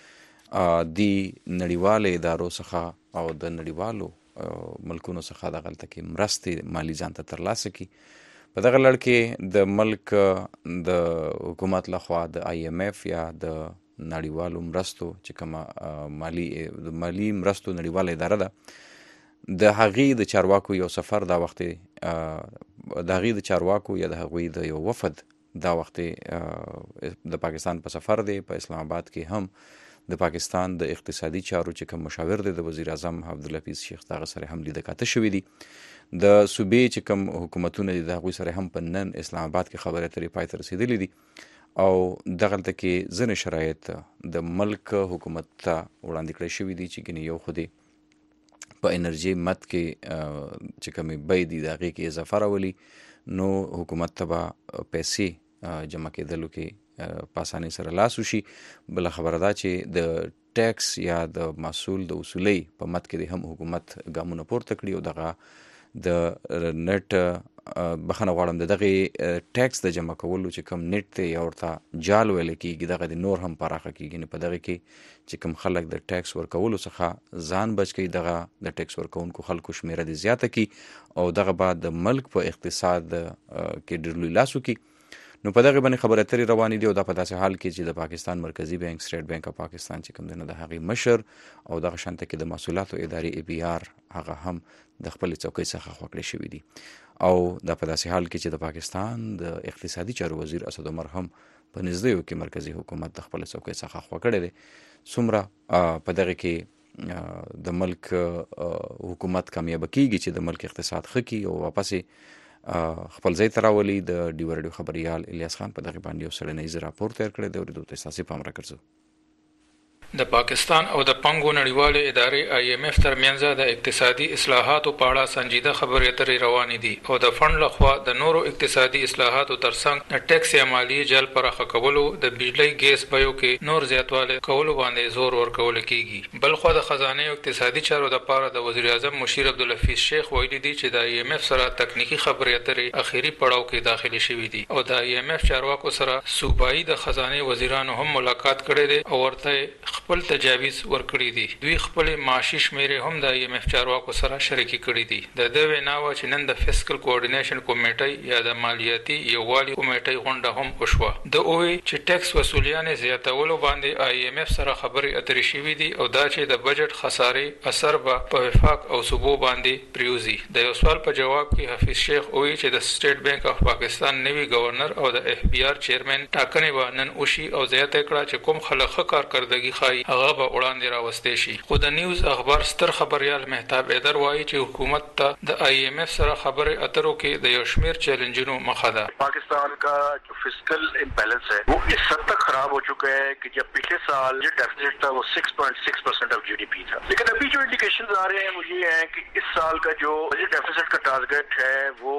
د نړیوالو ادارو څخه او د نړیوالو ملکونو څخه دغلته کې مرستې مالی ځان ته ترلاسه کړي. په دغه لړ کې د ملک د حکومت لخوا د IMF یا د نړیوالو مرستو چې کومه مالی مرستو نړیواله اداره ده د هغې د چارواکو یو سفر دا وخت د هغې د چارواکو یا د هغوی د یو وفد دا وخت د پاکستان په سفر دی. په اسلام آباد کې هم د پاکستان د اقتصادي چارو چې کوم مشاور دی د وزیر اعظم عبدالحفیظ شیخ دغه سره هم لیده کاته شوي دي. د صوبې چې کوم حکومتونه دي د هغوی سره هم په نن اسلام آباد کې خبرې اترې پای ته رسېدلې دي او دغلته کې ځینې شرایط د ملک حکومت ته وړاندې کړی شوي دي چې ګنې یو خو دې په انرژي مد کې چې کومې بیې دي د هغې کې اضافه راولي نو حکومت ته به پیسې جمع کېدلو کې په اسانۍ سره لاس وشي. بله خبره ده چې د ټیکس یا د محصول د وصولۍ په مد کې هم حکومت ګامونه پورته کړي او دغه د نت بخنه غواړم دغه ټیکس د جمع کولو چې کوم نت ته یا ورته جال ویل کېږي دغه د نور هم پراخه کېږي. په دغه کې چې کوم خلک د ټیکس ورکولو څخه ځان بچ کوي دغه د ټیکس ورکونکو خلکو شمیره دې زیاته کړي او دغه بعد د ملک په اقتصاد کې ډېر لوی لاس وکړي. نو په دغه باندې خبرې اترې روانې دي او دا په داسې حال کې چې د پاکستان مرکزی بانک سټیټ بانک اف پاکستان چې کوم دی د هغې مشر او دغه شانته کې د محصولاتو ادارې APR هغه هم د خپل چوکۍ څخه خوکړې شوي دي او دا په داسې حال کې چې د پاکستان د اقتصادي چارو وزیر اسد عمر هم په نږدې کې مرکزی حکومت د خپل چوکۍ څخه خوکړې دي. څومره په دغه کې د ملک حکومت کامیاب کیږي چې د ملک اقتصاد ښه کړي او واپس خپل ځای ته راولي. د ډي رادیو خبریال الیاس خان په دغه باندې یو څېړنیز راپور تیار کړی دی او د تاسې پام راکړئ.
د پاکستان او د پنګو نړیوالې ادارې IMF ترمنځ د اقتصادي اصلاحاتو په اړه سنجیده خبرې اترې روانې دي او د فند لخوا د نورو اقتصادي اصلاحاتو ترڅنګ د ټیکس یا مالیې جال پراخه کولو د بجلی ګیس بیو کې نور زیاتوالی کولو باندې زور ورکول کیږي. بلخوا د خزانه او اقتصادي چارو لپاره د وزیر اعظم مشیر عبدالحفیظ شیخ ویلي دي چې د IMF سره تکنیکی خبرې اترې اخیری پړاو کې داخلي شوي دي او د IMF چارواکو سره صوبایي د خزانه وزیرانو هم ملاقات کړی دی او ورته خپل تجاویز ورکړي دي. دوی خپل معاشي شمیرې هم د IMF چارواکو سره شریکي کړي دي. د دوی وینا و چې نن د فسکل کوارډینیشن کمیټې یا د مالیاتي یووالي کمیټې غونډه هم وشوه. د اووي چې ټیکس وصولیانې زیاتولو باندې IMF سره خبرې اترې شوې دي او دا چې د بجټ خسارې اثر به په وفاق او صوبو باندې پریوزي. د یو سوال په جواب کې حفیظ شیخ وایي چې د سټیټ بانک اف پاکستان نوی گورنر او د FBR چیرمن ټاکنې به نن وشي او زیاته کړه چې کوم خلک کارکردګي ښایي هغه به وړاندې راوستي شي. خو د نیوز اخبار ستر خبريال مهتاب ایدر وایي چې حکومت ته د IMF سره خبرې اترو کې د یو شمیر چیلنجونو مخه ده.
पाकिस्तान का जो फिस्कल इम्बैलेंस है वो इस हद तक खराब हो चुका है कि जब पिछले साल जो डेफिसिट था वो 6.6% ऑफ GDP था, लेकिन अभी जो इंडिकेशंस आ रहे हैं वो ये हैं कि इस साल का जो डेफिसिट का टारगेट है वो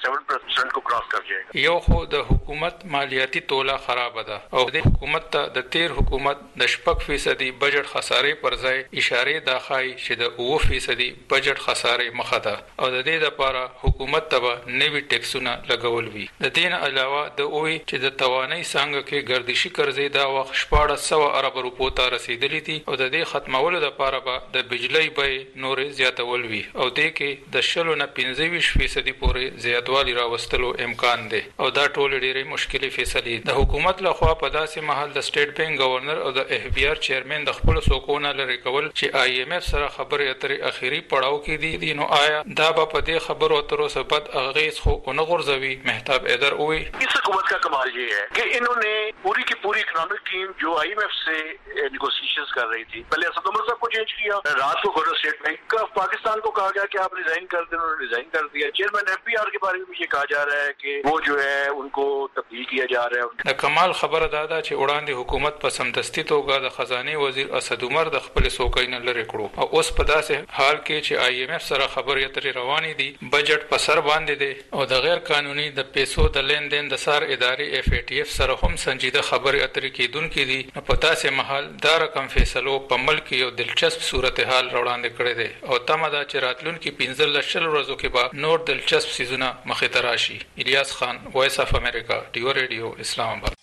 7% को क्रॉस कर जाएगा.
یو خو د حکومت مالیاتي توله خراب ده او د حکومت ته د تیر حکومت د 6% بجټ خسارې پر ځای اشاره دا خای چې د 9% بجټ خسارې مخه ده او د دې لپاره حکومت ته نوي ټیکسونه لګول وي. د دین علاوه د اووي چې د توانای څنګه کې گردشي قرضې دا وخت 1400 ارب روپو ته رسیدلې دي او د دې ختمولو لپاره به د بجلی بیې نور زیاتول وي او د کې د 10 نه 25% پورې زیاتوالی راوستلو امکان دی او دا ټول ډېرې مشکلې فیصلې د حکومت لخوا په داسې مهال د سټیټ بانک گورنر او د FBR چیرمن د خپل سوکونه لري کول چې IMF سره خبرې اترې اخیری پړاو کې دي. نو آیا دا په دې خبرو اترو سبب اغیز خو نه غورځوي؟ مهتاب ایدر وی
इस हुकूमत का कमाल ये है कि इन्होंने पूरी की पूरी इकोनॉमिक टीम जो IMF से नेगोशिएशंस कर रही थी, पहले असद उमर साहब को चेंज किया, रात को governor state bank of Pakistan को कहा गया कि आप रिजाइन कर दें, उन्होंने रिजाइन कर दिया. चेयरमैन FBR के बारे में भी ये कहा जा रहा है कि वो जो है उनको तब्दील किया जा रहा है.
د کمال خبره دا چې وړاندې حکومت په سمدستي توګه د خزانه وزیر اسد عمر د خپل سوکین لري کړو او اوس په داسې حال کې چې IMF سره خبرې اترې روانې دي، بجټ په سر باندې دی او د غیر قانوني د پیسو د لین دین د سار ادارې FATF سره هم سنجیده خبرې اترې کیدونکې دي. نو په داسې محل دا رقم فیصلو په ملک یو دلچسپ صورتحال وړاندې کړی دی او تمه ده چې راتلونکي 15 ورځو کې به نور دلچسپ سيزونه مخې ته راشي. الیاس خان، وایس اف امریکا، ډیو ریډیو، اسلام آباد.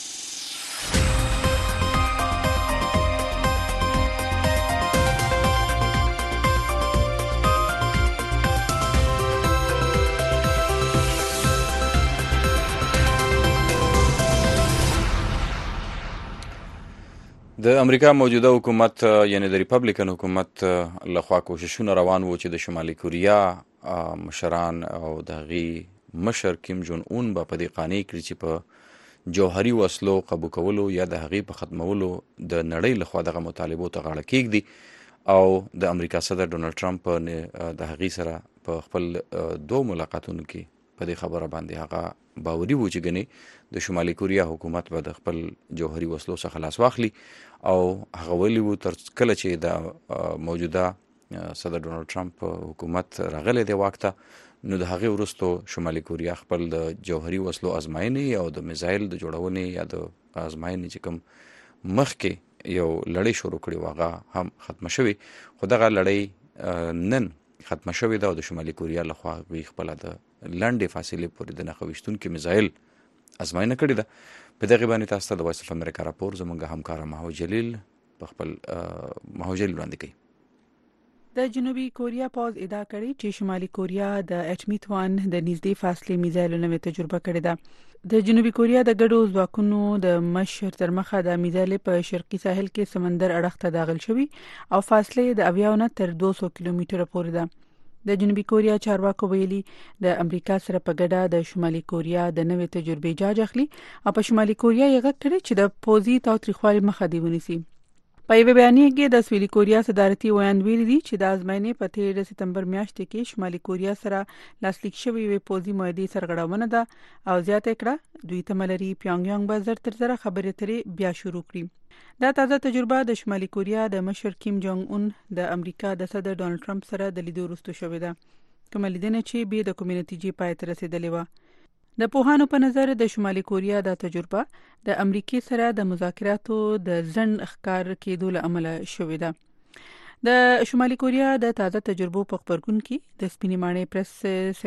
د امریکا موجوده حکومت یعنی د ریپبلیکن حکومت لخوا کوششونه روان وو چې د شمالي کوریا مشران او د غي مشر کیم جون اون په دې قانع کړی چې په جوهري وسلو قبول کولو یا د هغې په ختمولو د نړۍ لخوا دغه مطالبو ته غاړه کېږدي او د امریکا صدر ډونالد ټرمپ د هغې سره په خپل 2 ملاقاتونو کې په دې خبره باندې هغه باوري وو چې ګنې د شمالي کوریا حکومت به د خپل جوهري وسلو څخه خلاص واخلي او هغه ویلي وو تر کله چې د موجوده صدر ډونالد ټرمپ حکومت راغلی دی واک ته، نو د هغې وروستو شمالي کوریا خپل د جوهري وسلو ازماینې او د میزایل د جوړونې یا د ازماینې چې کوم مخکې یو لړۍ شروع کړې وه هغه هم ختمه شوې، خو دغه لړۍ نن ختمه شوې ده او د شمالي کوریا لخوا خپله د لنډې فاصلې پورې د نښه ویشتونکي میزایل ازماینه کړې ده. په دغې باندې تاسو ته د وایس اف امریکا راپور زموږ همکاره مهو جلیل په خپل مهو جلیل وړاندې کوي.
د جنوبي کوریا پوز ادعا کړې چې شمالي کوریا د اټمی توان د نږدې فاصلې میزایلونو تجربه کړې ده. د جنوبي کوریا د ګډو ځواکونو د مشر تر مخه د میزایل په شرقي ساحل کې سمندر اړخ ته داخل شوي او فاصله د 80 تر 200 کیلومتره پورې ده. د جنوبي کوریا چارواکو ویلي د امریکا سره په ګډه د شمالي کوریا د نوې تجربې جاج اخلي او په شمالي کوریا یې غږ کړی چې د پوزي تاوتریخوالي مخه دی ونیسي. په یوه بیانیه کې د سویلي کوریا صدارتي ویاند ویلي دي چې د ازماینې په 13 سپتمبر میاشتې کې شمالي کوریا سره لاسلیک شوی وي پوزي معاهدې سرغړونه ده او زیاته کړه دوی ته ملري پیونګیانګ به زر تر زره خبرې اترې بیا شروع کړي. دا تازه تجربه د شمالي کوریا د مشر کیم جونګ اون د امریکا د صدر ډونالد ټرمپ سره د لیدو وروسته شوې ده، کومه لیدنه چې به د کومې نتیجې پای ته رسیدلې وه. د پوهانو په نظر د شمالي کوریا د تجربه د امریکا سره د مذاکراتو د ځنډ ښکار کېدو له امله شوې ده. د شمالي کوریا د تازه تجربو په خبرګون کې د سپینې ماڼۍ پریس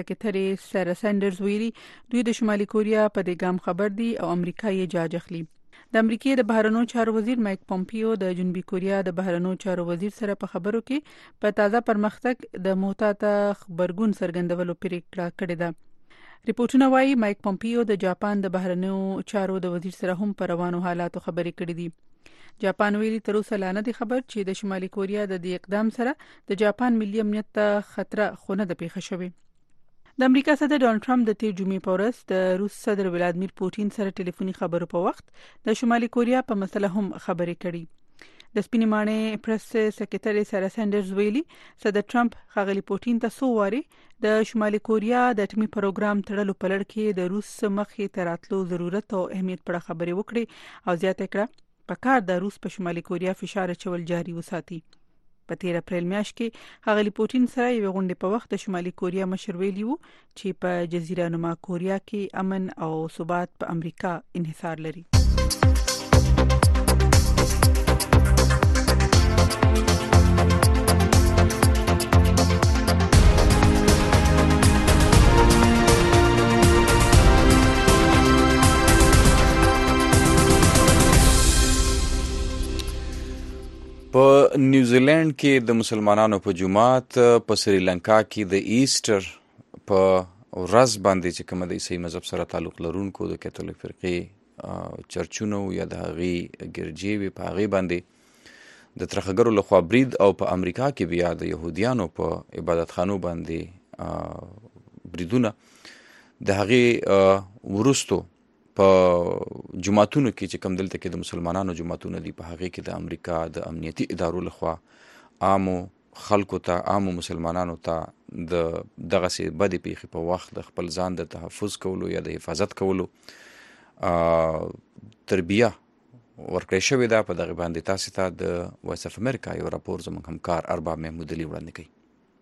سکریټري سارا ساندرز ویلي دوی د شمالي کوریا په دې ګام خبر دي او امریکا یې جاج اخلي. د امریکای د بهرنیو چارو وزیر مایک پومپیو د جنوبي کوریا د بهرنیو چارو وزیر سره په خبرو کې په تازه پرمختګ د محتاط خبرګون څرګندولو پریکړه کړې ده. ریپورتونه وايي مایک پومپیو د جاپان د بهرنیو چارو د وزیر سره هم پر روانو حالاتو خبرې کړې دي. جاپان ویلي تر اوسه لا نه دی خبر چې د شمالي کوریا د دې اقدام سره د جاپان ملي امنیت ته خطر خونه د پیښه شوی. د امریکا صدر ډونالد ټرمپ د تیر جمعې په ورځ د روس صدر ولادیمیر پوتین سره ټلیفوني خبرو په وخت د شمالي کوریا په مسله هم خبرې کړې. د سپینې ماڼۍ پریس سکریټري سارا سینډرز ویلي صدر ټرمپ ښاغلي پوتین ته څو واري د شمالي کوریا د اټومي پروګرام تړلو په لړ کې د روس مخې ته راتلو ضرورت او اهمیت پر خبرې وکړي او زیاته کړه په کار د روس په شمالي کوریا فشار چول جاري وساتي. په 13 اپریل میاشت کې ښاغلي پوتین سره یو غونډه په وخت د شمالي کوریا مشر ویلي وو چې په جزیره نما کوریا کې امن او ثبات په امریکا انحصار لري.
په نیوزیلند کې د مسلمانانو په جماعت په سریلانکا کې د ایسټر په ورځ باندې چې کوم د عیسائی مذهب سره تعلق لرونکو د کاتولیک فرقې چرچونو یا د هغې ګرجې په هغې باندې د ترخګرو لخوا برید او په امریکا کې بیا د یهودیانو په عبادتخانو باندې بریدونه د هغې وروستو په جماعتونو کې چې کم دلته کې د مسلمانانو جماعتونه دي په هغې کې د امریکا د امنیتي ادارو لخوا عامو خلکو ته عامو مسلمانانو ته د دغسې بدې پیښې په وخت د خپل ځان د تحفظ کولو یا د حفاظت کولو تربیه ورکړی شوې ده. په دغې باندې تاسې ته د وایس اف امریکا یو راپور زموږ همکار ارباب محمود علي وړاندې کوي.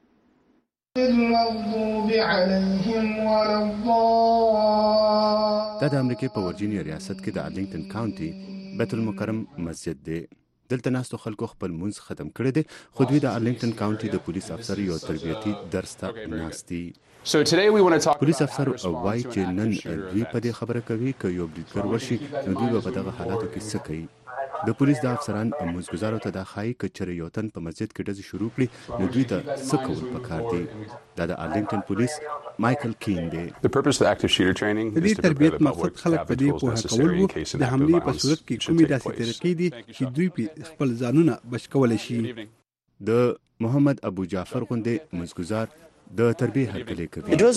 دا د امریکا په ورجینیا ریاست کې د ارلینګټن کاونټي بیت المکرم مسجد دی. دلته ناستو خلکو خپل منځ ختم کړی دی خو دوی د ارلینګټن کاونټي د پولیس افسر یو تربیتي درس ته ناستي. پولیس افسر وایي چې نن دوی په دې خبره کوي که یو بریدګر ورشي نو دوی به په دغه حالاتو کې څه کوي. د پولیس د افسران مزګزارو ته دا ښایي که چېرې یو تن په مسجد کې ډزې شروع کړي نو دوی ته څه کول پکار دي. دا د ارلینګټن پولیس مایکل کین دی.
د دې تربیت مقصد خلک په دې پوهه کول وو د حملې په صورت کې کومې داسې طریقې دي چې دوی په خپل ځانونه بچ کولی شي.
د محمد ابو جعفر غوندې مزګزار د تربیه هرکلی کوي.
دا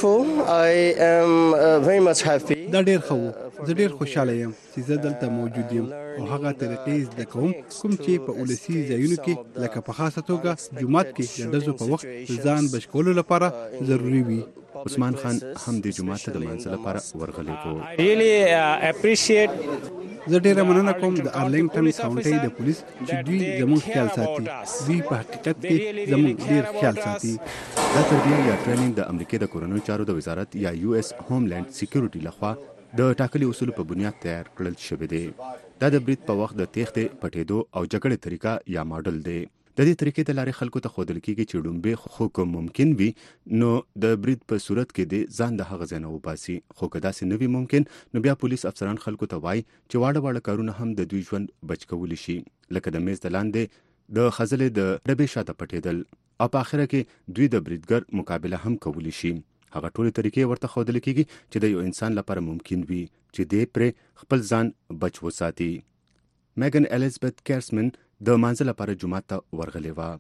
ډېر ښه وو. زه ډېر خوشحاله یم چې زه دلته موجود یم او هغه طریقې زده کوم کوم چې په ولسي ځایونو کې لکه په خاصه توګه جومات کې د ډزو په وخت ځان بچ کولو لپاره ضروري وي.
عثمان خان هم د جومات ته د لمانځه لپاره ورغلی و.
زه ډېره مننه کوم د ارلینګټن کاونټي د پولیس چې دوی زموږ خیال ساتي. دوی په حقیقت کې زموږ ډېر خیال ساتي.
دا تربیه یا ټریننګ د امریکا د کورنیو چارو د وزارت یا یو اس هوملند سکیورټي لخوا د ټاکلي اصولو په بنیاد تیار کړل شوی دی. دا د برید په وخت د تېښتې پټېدو او جګړې طریقه یا ماډل دی. د دې طریقې د لارې خلکو ته ښودل کېږي چې ډومبې خو که ممکن وي نو د برید په صورت کې د ځان د هغه ځای نه وباسي. خو که داسې نه وي ممکن نو بیا پولیس افسران خلکو ته وایي چې واړه واړه کارونه هم د دوی ژوند بچ کولی شي لکه د میز د لاندې د خځلې د ډبې شاته پټېدل او په آخره کې دوی د بریدګر مقابله هم کولی شي. هغه ټولې طریقې ورته ښودل کېږي چې د یو انسان لپاره ممکن وي چې دی پرې خپل ځان بچ وساتي. میګن الیزابت کیرسمن د مانځه لپاره جومات ته ورغلې وه.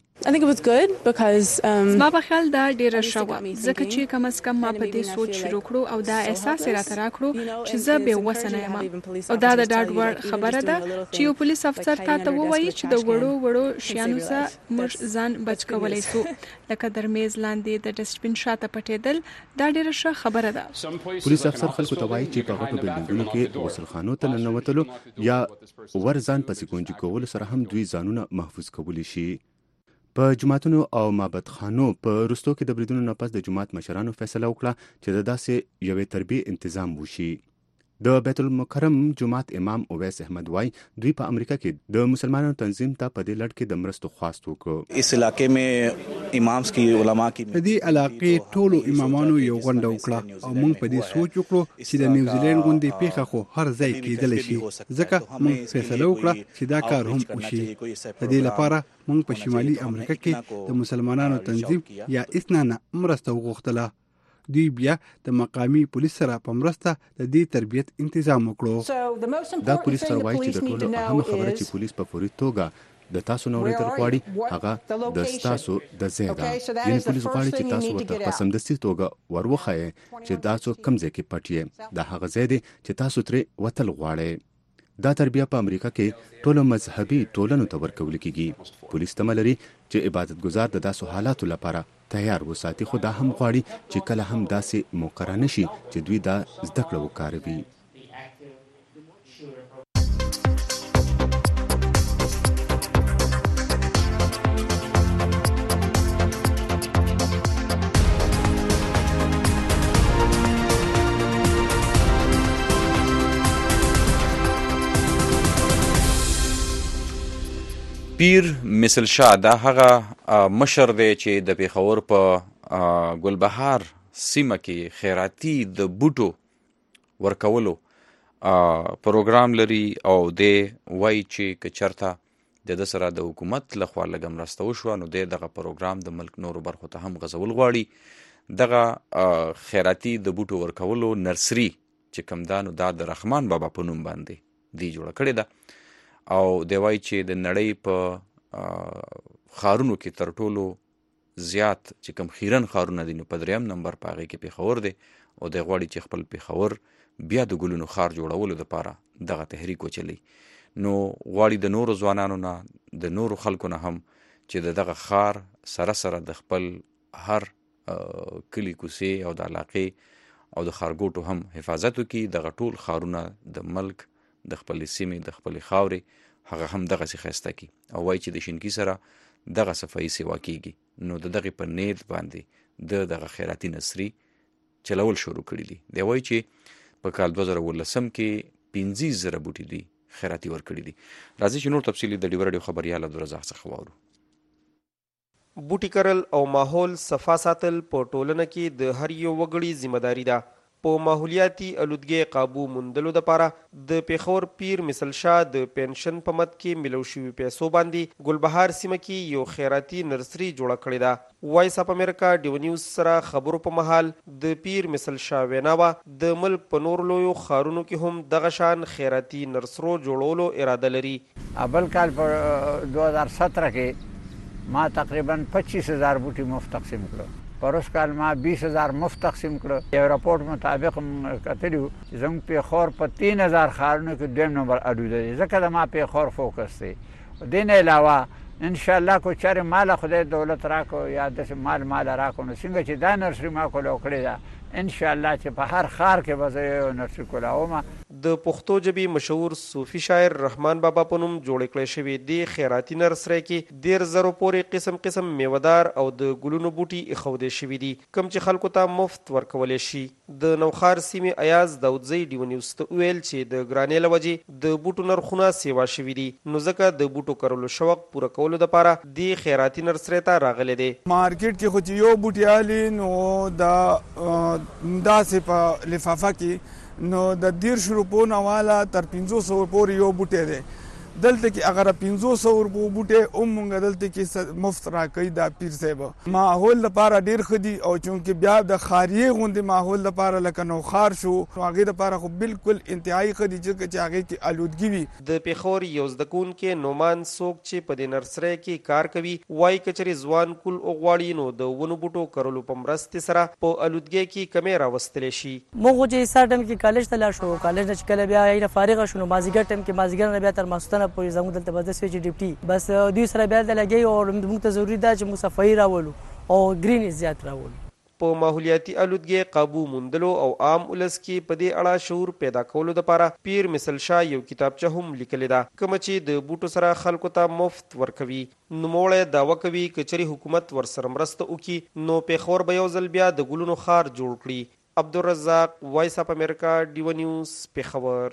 زما په خیال دا ډیره ښه وه ځکه چې کم از کم ما په دې سوچ شروع کړو او دا احساس یې راته راکړو چې زه بې وسه نه یم او دا د ډاډ وړ خبره ده چې یو پولیس افسر تا ته ووایي چې د وړو شیانو څخه موږ ځان بچ کولی سو لکه در میز لاندې د ډسټبین شاته پټېدل. دا ډیره ښه خبره ده.
پولیس افسر خلکو ته وایي چې په غټو بلډینګونو کې غسلخانو ته ننوتلو یا ځان پسې ګونجې کولو سره هم دوی ځانونه محفوظ کولی شي. په جوماتونو او معبدخانو په وروستو کې د بریدونو نه پس د جومات مشرانو فیصله وکړه چې د داسې یوې تربیې انتظام وشي. د بیت المکرم جماعت امام اویس احمد وای دوی په امریکا کې د مسلمانانو تنظیم ته په دې لړ کې د مرستو خواست وکړ.
اس علاقې میں امامز کی علما کی
په دې علاقې ټولو امامانو یو غونډه وکړه او موږ په دې سوچ وکړو چې د نیوزیلند غونډې پیښه خو هر ځای کېدلی شي، ځکه موږ فیصله وکړه چې دا کار هم وشي. د دې لپاره موږ په شمالي امریکا کې د مسلمانانو تنظیم یا اسنا نه مرسته وغوښتله. دوی بیا د مقامی پولیس سره په مرسته د دې تربیت تنظیم وکړو.
دا پولیس سره وایي چې د ټولو اهم خبره چې پولیس په فوري توګه د تاسو نو ورته غواړي هغه د تاسو د زیاده، یعنی پولیس غواړي چې تاسو ورته په سمدستي توګه وروخایي چې تاسو کوم ځای کې پټ دا هغه ځای دی چې تاسو ترې وتل غواړئ. دا تربیه په امریکا کې ټولو مذهبي ټولنو ته ورکول کیږي. پولیس تمه لري چې عبادت گزار د داسو حالاتو لپاره تیار وساتي، خو دا هم غواړي چې کله هم داسې مقرر نشي چې دوی دا زده کړه وکاروي.
پیر مثل شاه دا هغه مشر دی چې د پیښور په ګلبهار سیمه کې خیراتي د بوټو ورکولو پروګرام لري او دی وایي چې که چرته د سره د حکومت لخوا لږ مرسته وشوه نو دغه پروګرام د ملک نورو برخو ته هم غځول غواړي. دغه خیراتي د بوټو ورکولو نرسري چې کوم دا نو دا د رحمان بابا په نوم باندې دی جوړه کړې ده او دی وایي چې د نړۍ په ښارونو کې تر ټولو زیات چې کوم خیرن ښارونه دي نو په 3 نمبر په هغې کې پیښور دی او دی غواړي چې خپل پیښور بیا د ګلونو ښار جوړولو دپاره دغه تحریک وچلی. نو غواړي د نورو ځوانانو نه د نورو خلکو نه هم چې د دغه ښار سره سره د خپل هر کلي کوڅې او د علاقې او د ښارګوټو هم حفاظت وکړي. دغه ټول ښارونه د ملک د خپلې سیمې د خپلې خاورې هغه هم دغسې ښایسته کړي او وایي چې د شینکي سره دغه صفایي سیوا کیږي. نو د دغې په نیت باندې د دغه خیراتي نرسري چلول شروع کړي دي. دی وایي چې په کال 2019 کې 15,000 بوټي دي خیراتي ورکړي دي. راځي چې نور تفصیلي د ډیوه راډیو خبریال عبدالرزاق څخه واورو.
بوټي کرل او ماحول صفا ساتل په ټولنه کې د هر یو وګړي ذمہ داری ده. په ماحولیاتي الودګۍ قابو موندلو دپاره د پیښور پیر مثل شاه د پنشن په مد کې ملو شوي پیسو باندې ګلبهار سیمه کې یو خیراتي نرسري جوړه کړې ده. وایس اف امریکا ډیو نیوز سره خبرو په مهال د پیر مثل شاه ویناوه د ملک په نور لویو ښارونو کې هم دغه شان خیراتي نرسرو جوړولو اراده لري.
اول کال په 2017 کې ما تقریبا 25,000 بوټي مفت تقسیم کړو. پروس کال ما 20,000 مفت تقسیم کړو. یو راپورټ مطابق کتلو چې زموږ پیښور په 3,000 ښارونو کې 2 نمبر اډوده دی، ځکه د ما پیښور فوکس دی. دې نه علاوه انشاءالله کو چارې مال خدای دولت راکو یا داسې مال راکو نو څنګه چې دا نرسري ما کولو کړې ده انشاءالله چې په هر ښار کې به زه یو نرسري کولاوم.
د پښتو ژبې مشهور صوفي شاعر رحمان بابا په نوم جوړې کړی شوي دې خیراتي نرسرۍ کې 1,000 پورې قسم میوهدار او د ګلونو بوټي ایښودی شوي دي کوم چې خلکو ته مفت ورکولی شي. د نوښار سیمې ایاز داودزی ډیو نیوز ته وویل چې د ګرانۍ له وجې د بوټو نرخونه سیوا شوي دي نو ځکه د بوټو کرلو شوق پوره کولو دپاره دې خیراتي نرسرۍ ته راغلی دی.
مارکیټ کې خو چې یو بوټي الي نو دا داسې په لفافه کې نو د 150 روپو نه والا تر 500 پورې یو بوټی دی. دلته کې اگر 500 روپو بوټی هم مونږ دلته کې مفت راکوي دا پیر صاحب. ماحول لپاره ډېر ښه دي او چونکې بیا د ښاریې غوندې ماحول لپاره لکه نوښار شو نو هغې دپاره خو بالکل انتهایي ښه دي ځکه چې هغې کې الودګي وي.
د پیښور یو زده کوونکی نومان څوک چې په دې نرسرۍ کې کار کوي وایي که چېرې ځوان کول وغواړي نو د ونو بوټو کرلو په مرستې سره په الودګۍ کې کمې راوستلی شي.
موږ چې سهار ټایم کې کالج ته لاړ شو، کالج نه چې کله بیا یې فارغه شو نو مازدیګر ټایم کې مازدیګر نه بیا تر ماخوستنه پورې زموږ دلته بس داسې چې ډیوټي بس دوی سره بیا دلته لګوي او موږ ته ضروري ده چې موږ صفایي راولو او ګرین زیات راولو.
په ماحولیاتي الودګۍ قابو موندلو او عام ولس کې په دې اړه شعور پیدا کولو دپاره پیر مثل شاه یو کتابچه هم لیکلې ده کومه چې د بوټو سره خلکو ته مفت ورکوي. نوموړی دعوه کوي که چېرې حکومت ورسره مرسته وکړي نو پیښور به یو ځل بیا د ګلونو ښار جوړ کړي. عبدالرزاق وایس اف امریکا ډیو نیوز پېښور.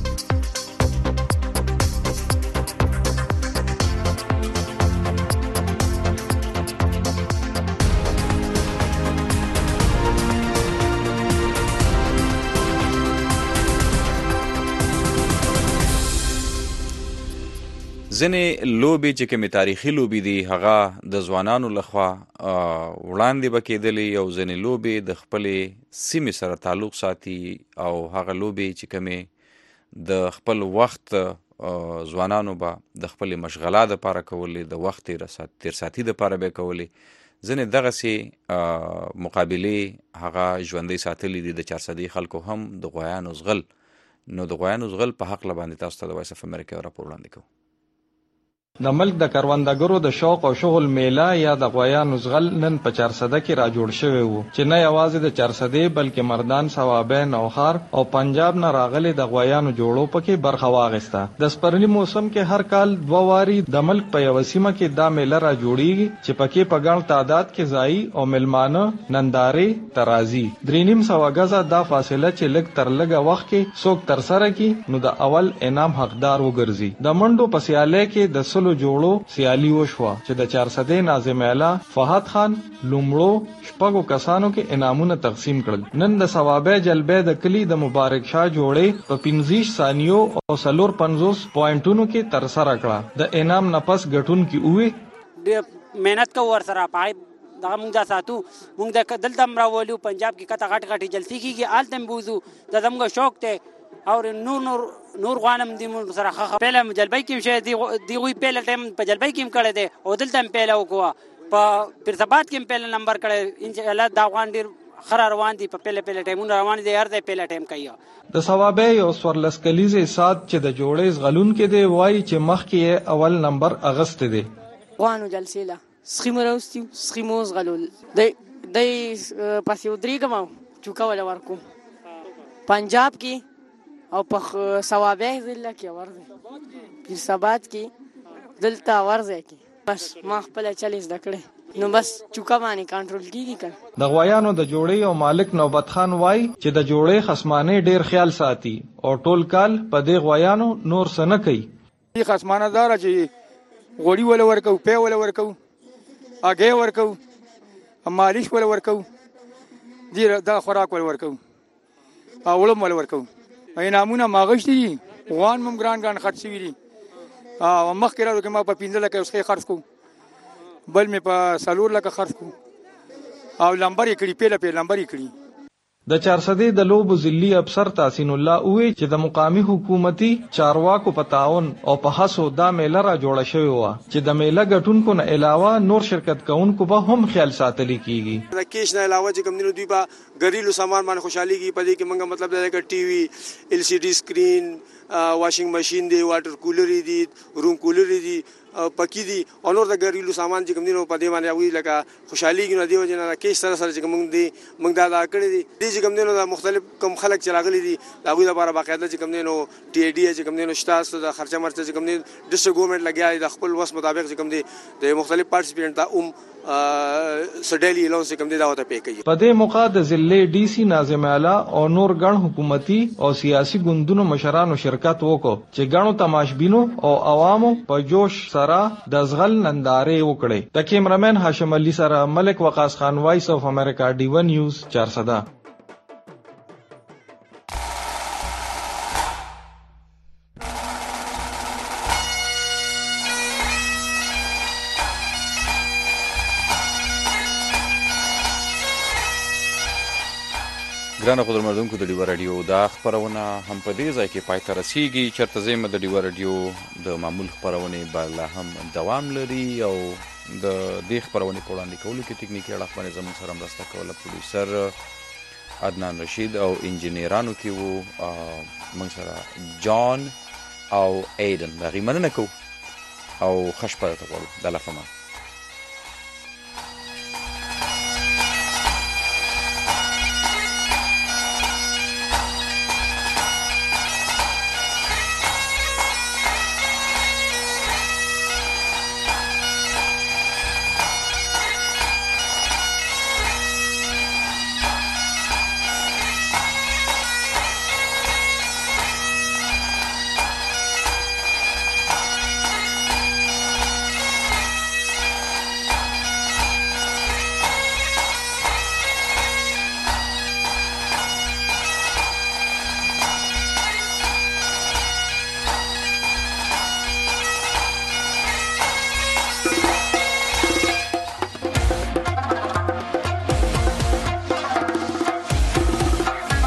ځینې لوبې چې کومې تاریخي لوبې دي هغه د ځوانانو لخوا وړاندې به کېدلې او ځینې لوبې د خپلې سیمې سره تعلق ساتي او هغه لوبې چې کومې د خپل وخت ځوانانو به د خپلې مشغله دپاره کولې د وخت تېرساتي دپاره به یې کولې. ځینې دغسې مقابلې هغه ژوندۍ ساتلي دي د چارسدي خلکو هم د غویانو زغل. نو د غویانو زغل په هکله باندې تاسو ته د وایس اف امریکا یو راپور وړاندې کوو.
د ملک د کروندګرو د شوق او شغل میله یا د غویانو زغل نن په چارسده کې را جوړ شوی وو چې نه یوازې د چارسدې بلکې مردان، صوابین او خار او پنجاب نه راغلي د غویانو جوړو پکې برخه واغسته. د سپرلي موسم کې هر کال 2 واري د ملک په یو سیمه کې دا میله را جوړیږي چې پکې په ګڼ تعداد کې ځای او ملمانه نندارې ترازی 3.5 غزه دا فاصله چې لږ تر لږه وخت کې څوک تر سره کی نو د اول انعام حقدار وګرځي. د منډو په سیالۍ کې د جوړو سیالي وشوه چې د چارسدې ناظم اعلی فهد خان لومړو 6 کسانو کې انعامونه تقسیم کړل. نن د ثوابه جلبې د کلی د مبارک شاه جوړې په 15 ثانیو او 450 پوینټونو کې تر سره کړه. د انعام نفس غټون کې اوې
ډېر مهنت کو ور سره پای دا موږ دا ساتو موږ د دلته راولو پنجاب کې کته غټ جلسي کیږي آلتم بوزو د زموږ شوق ته اور نور غوانم دی مون سره خخ پهله جلبای کې شه دی وی پهله ټیم په جلبای کې کړه دی او دلته پهله وکوا په پرتبات کې پهله نمبر کړه ان شاء الله دا غوان ډیر خر روان دي په پهله ټیمونه روان دي هر ځای پهله ټیم کوي.
د ثوابه یو سورلس کلیزه سات چې د جوړې غلون کې دی وای چې مخ کې اول نمبر اغست دی.
غوانو جلسیلا سخیمو راوستي سخیموز غلول د پاسې ودرېګم چوکا ولا ورکو پنجاب کې او په ثوابه ضلع کې ورځي پیر سبات کې دلته ورځي کې بس ما خپل 40 دکړې نو بس چوکا باندې کنټرول کیږي کړه.
د غویانو د جوړې او مالک نوبت خان وای چې د جوړې خصمانه ډیر خیال ساتي او ټول کال په دې غویانو نور سن کوي.
خصمانه دار چې غوړی ول ورکو په ول ورکو اگې ورکو مالش ول ورکو دی دا خوراک ول ورکو اولم ول ورکو انعامونه ماغشتي غوان مم ګران خرڅ وی دي او مخکې راو کې ما په 15 لکه اوسه خرڅ کو بل می په 4 لکه خرڅ کو او لمبر یې کړی په لمبر یې کړی.
د چارسدې د لوبو ضلعي افسر تحسین الله اوې چې د مقامی حکومتي چارواکو په تعاون او په هڅو دا میله را جوړه شوې وه چې د میله ګټونکو نه علاوه نور شرکت کوونکو به هم خیال ساتلی کیږي.
د کیش نه علاوه چې کوم دوی په ګریلو سامان باندې خوشحالي کی په دې کې موږ مطلب دا کې ټي وي LCD سکرین واشنګ ماشین دی واټر کولر دی روم کولر دی پکی دي او نور د ګریلو سامان چې کوم دي په دې باندې وی لکه خوشحالي کې نه دی وجه نه کې سره چې موږ دا کړی دي چې کوم دي نو مختلف کم خلک چې راغلي دي دا وی لپاره باقاعده چې کوم دي نو TAD چې کوم دي نو شتاس د خرچه مرچه چې کوم دي ډیسټریکټ ګورنمنت لګیا د خپل وس مطابق چې کوم دي د مختلف پارټیسپینټ ته سډلی لونس کوم دي دا وته پې کوي.
په دې موقع د ضلع DC ناظم اعلی او نور ګڼ حکومتي او سیاسي ګوندونو مشرانو شرکت وکړو چې ګڼو تماشبینو او عوامو په جوش سره د زغل نندارې وکړې. د کیمرمن هاشم علي سره ملک وقاص خان وایس اف امریکا ډیو نیوز چارسده.
ګرانه قدرمنونکو د ډیو رادیو دا خبرونه هم په دې ځای کې پای ته رسیږي چېرته زه یم د ډیو رادیو د معمول خپرونې به لا هم دوام لري او د دې خپرونې په وړاندې کولو کې تکنیکي اړخ باندې زموږ سره مرسته کوله پروډیوسر عدنان رشید او انجینیرانو کې وو موږ سره جان او ایدن د هغې مننه کوو او ښه شپه درته غواړو د الله په امان.